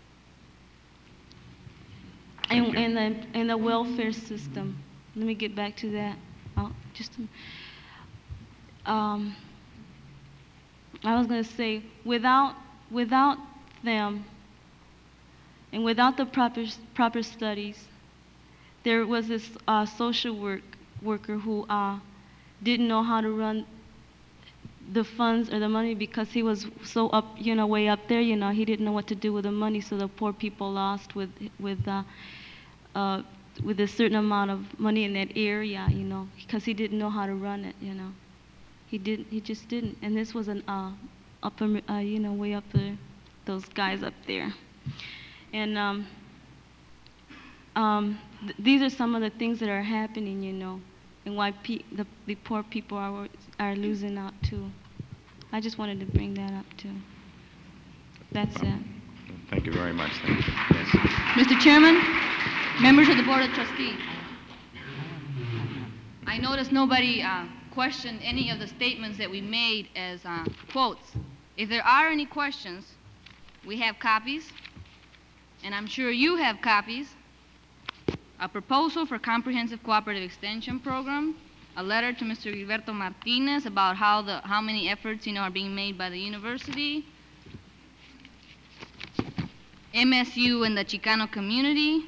Speaker 2: Thank
Speaker 10: And,
Speaker 2: you.
Speaker 10: and, the, and the welfare system. Let me get back to that. Oh, just a, um, I was going to say, without, without them and without the proper, proper studies, there was this uh, social work, worker who, uh, didn't know how to run the funds or the money because he was so up, you know, way up there, you know, he didn't know what to do with the money, so the poor people lost with, with, uh, uh, with a certain amount of money in that area, you know, because he didn't know how to run it, you know. He didn't, he just didn't, and this was an, uh, upper, uh, you know, way up there, those guys up there. And, um, um, th these are some of the things that are happening, you know, and why pe the, the poor people are, are losing out too. I just wanted to bring that up too. That's it.
Speaker 2: Thank you very much. Thank you. Yes.
Speaker 7: Mister Chairman, members of the Board of Trustees, I noticed nobody uh, questioned any of the statements that we made as uh, quotes. If there are any questions, we have copies, and I'm sure you have copies. A proposal for comprehensive cooperative extension program, a letter to Mister Gilberto Martinez about how the how many efforts you know are being made by the university, M S U and the Chicano community,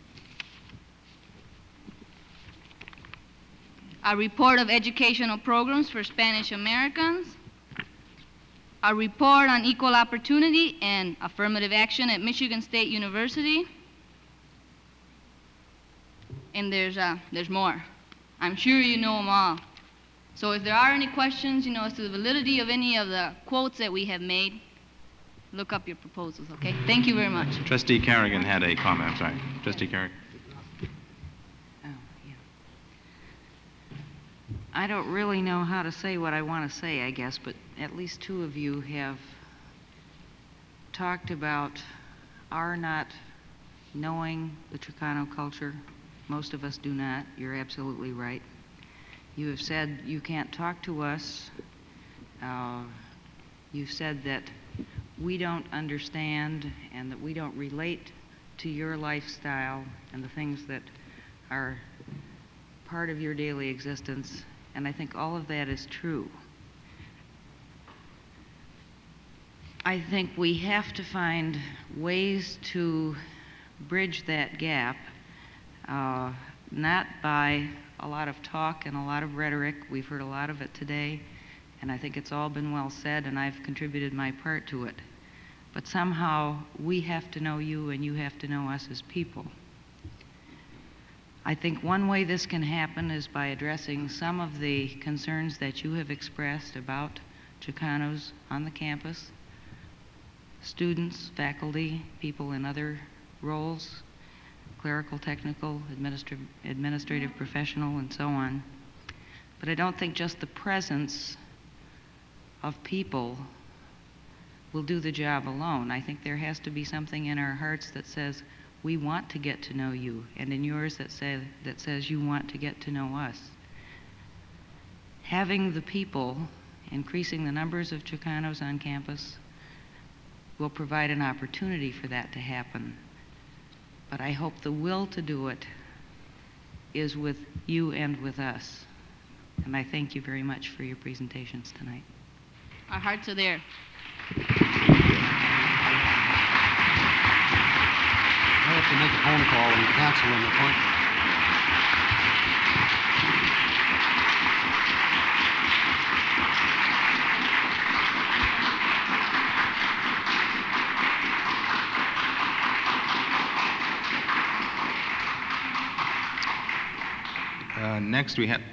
Speaker 7: a report of educational programs for Spanish Americans, a report on equal opportunity and affirmative action at Michigan State University, and there's uh, there's more. I'm sure you know them all. So if there are any questions, you know, as to the validity of any of the quotes that we have made, look up your proposals, okay? Thank you very much.
Speaker 2: Trustee Carrigan had a comment. I'm sorry. Trustee Carrigan.
Speaker 12: Oh, yeah. I don't really know how to say what I want to say, I guess, but at least two of you have talked about our not knowing the Chicano culture. Most of us do not. You're absolutely right. You have said you can't talk to us. Uh, you've said that we don't understand and that we don't relate to your lifestyle and the things that are part of your daily existence, and I think all of that is true. I think we have to find ways to bridge that gap. Uh, not by a lot of talk and a lot of rhetoric. We've heard a lot of it today, and I think it's all been well said, and I've contributed my part to it. But somehow we have to know you and you have to know us as people. I think one way this can happen is by addressing some of the concerns that you have expressed about Chicanos on the campus, students, faculty, people in other roles, clerical, technical, administrative, administrative, professional, and so on. But I don't think just the presence of people will do the job alone. I think there has to be something in our hearts that says, we want to get to know you, and in yours that, say, that says you want to get to know us. Having the people, increasing the numbers of Chicanos on campus, will provide an opportunity for that to happen. But I hope the will to do it is with you and with us. And I thank you very much for your presentations tonight.
Speaker 7: Our hearts are there.
Speaker 11: I have to make a phone call and cancel an appointment.
Speaker 2: Uh, next we have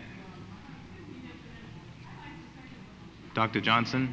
Speaker 2: Doctor Johnson.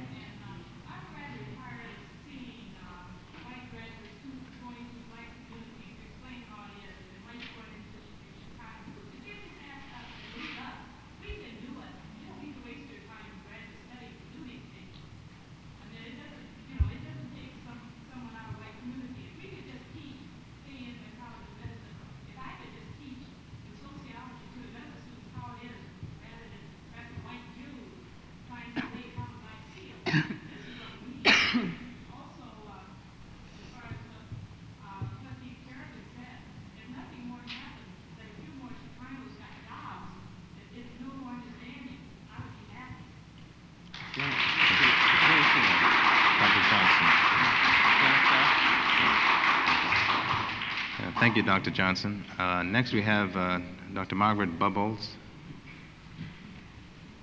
Speaker 2: Thank you, Doctor Johnson. Uh, next we have uh, Doctor Margaret Bubbles.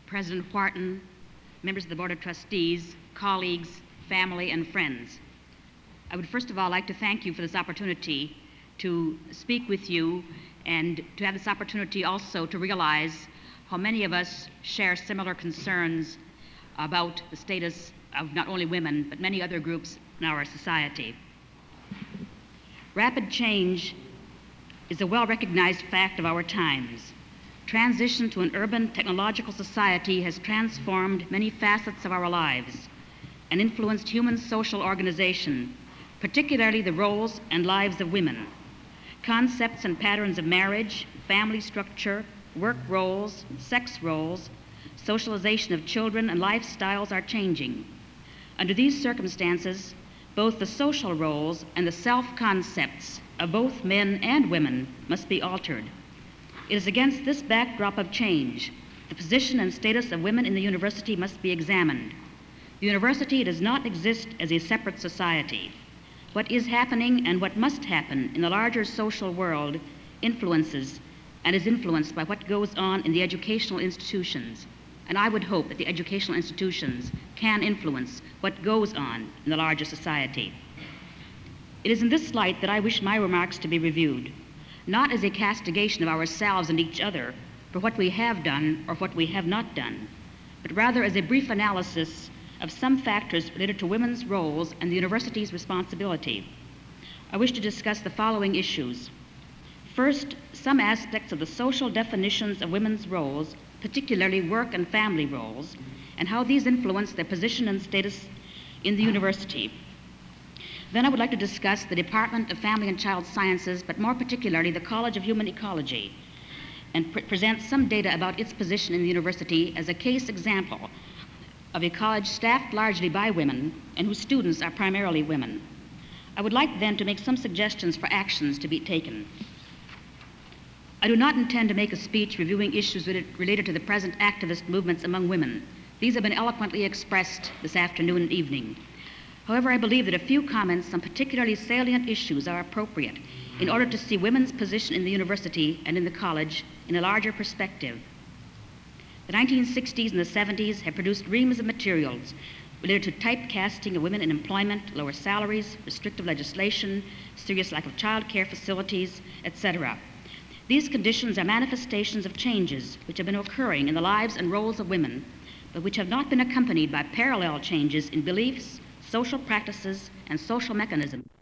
Speaker 13: President Wharton, members of the Board of Trustees, colleagues, family, and friends. I would first of all like to thank you for this opportunity to speak with you and to have this opportunity also to realize how many of us share similar concerns about the status of not only women, but many other groups in our society. Rapid change is a well-recognized fact of our times. Transition to an urban technological society has transformed many facets of our lives and influenced human social organization, particularly the roles and lives of women. Concepts and patterns of marriage, family structure, work roles, sex roles, socialization of children, and lifestyles are changing. Under these circumstances, both the social roles and the self-concepts of both men and women must be altered. It is against this backdrop of change the position and status of women in the university must be examined. The university does not exist as a separate society. What is happening and what must happen in the larger social world influences and is influenced by what goes on in the educational institutions. And I would hope that the educational institutions can influence what goes on in the larger society. It is in this light that I wish my remarks to be reviewed, not as a castigation of ourselves and each other for what we have done or what we have not done, but rather as a brief analysis of some factors related to women's roles and the university's responsibility. I wish to discuss the following issues. First, some aspects of the social definitions of women's roles, particularly work and family roles, and how these influence their position and status in the university. Then I would like to discuss the Department of Family and Child Sciences, but more particularly the College of Human Ecology, and pre- present some data about its position in the university as a case example of a college staffed largely by women and whose students are primarily women. I would like then to make some suggestions for actions to be taken. I do not intend to make a speech reviewing issues related to the present activist movements among women. These have been eloquently expressed this afternoon and evening. However, I believe that a few comments on particularly salient issues are appropriate in order to see women's position in the university and in the college in a larger perspective. The nineteen sixties and the seventies have produced reams of materials related to typecasting of women in employment, lower salaries, restrictive legislation, serious lack of child care facilities, et cetera. These conditions are manifestations of changes which have been occurring in the lives and roles of women, but which have not been accompanied by parallel changes in beliefs, social practices, and social mechanisms.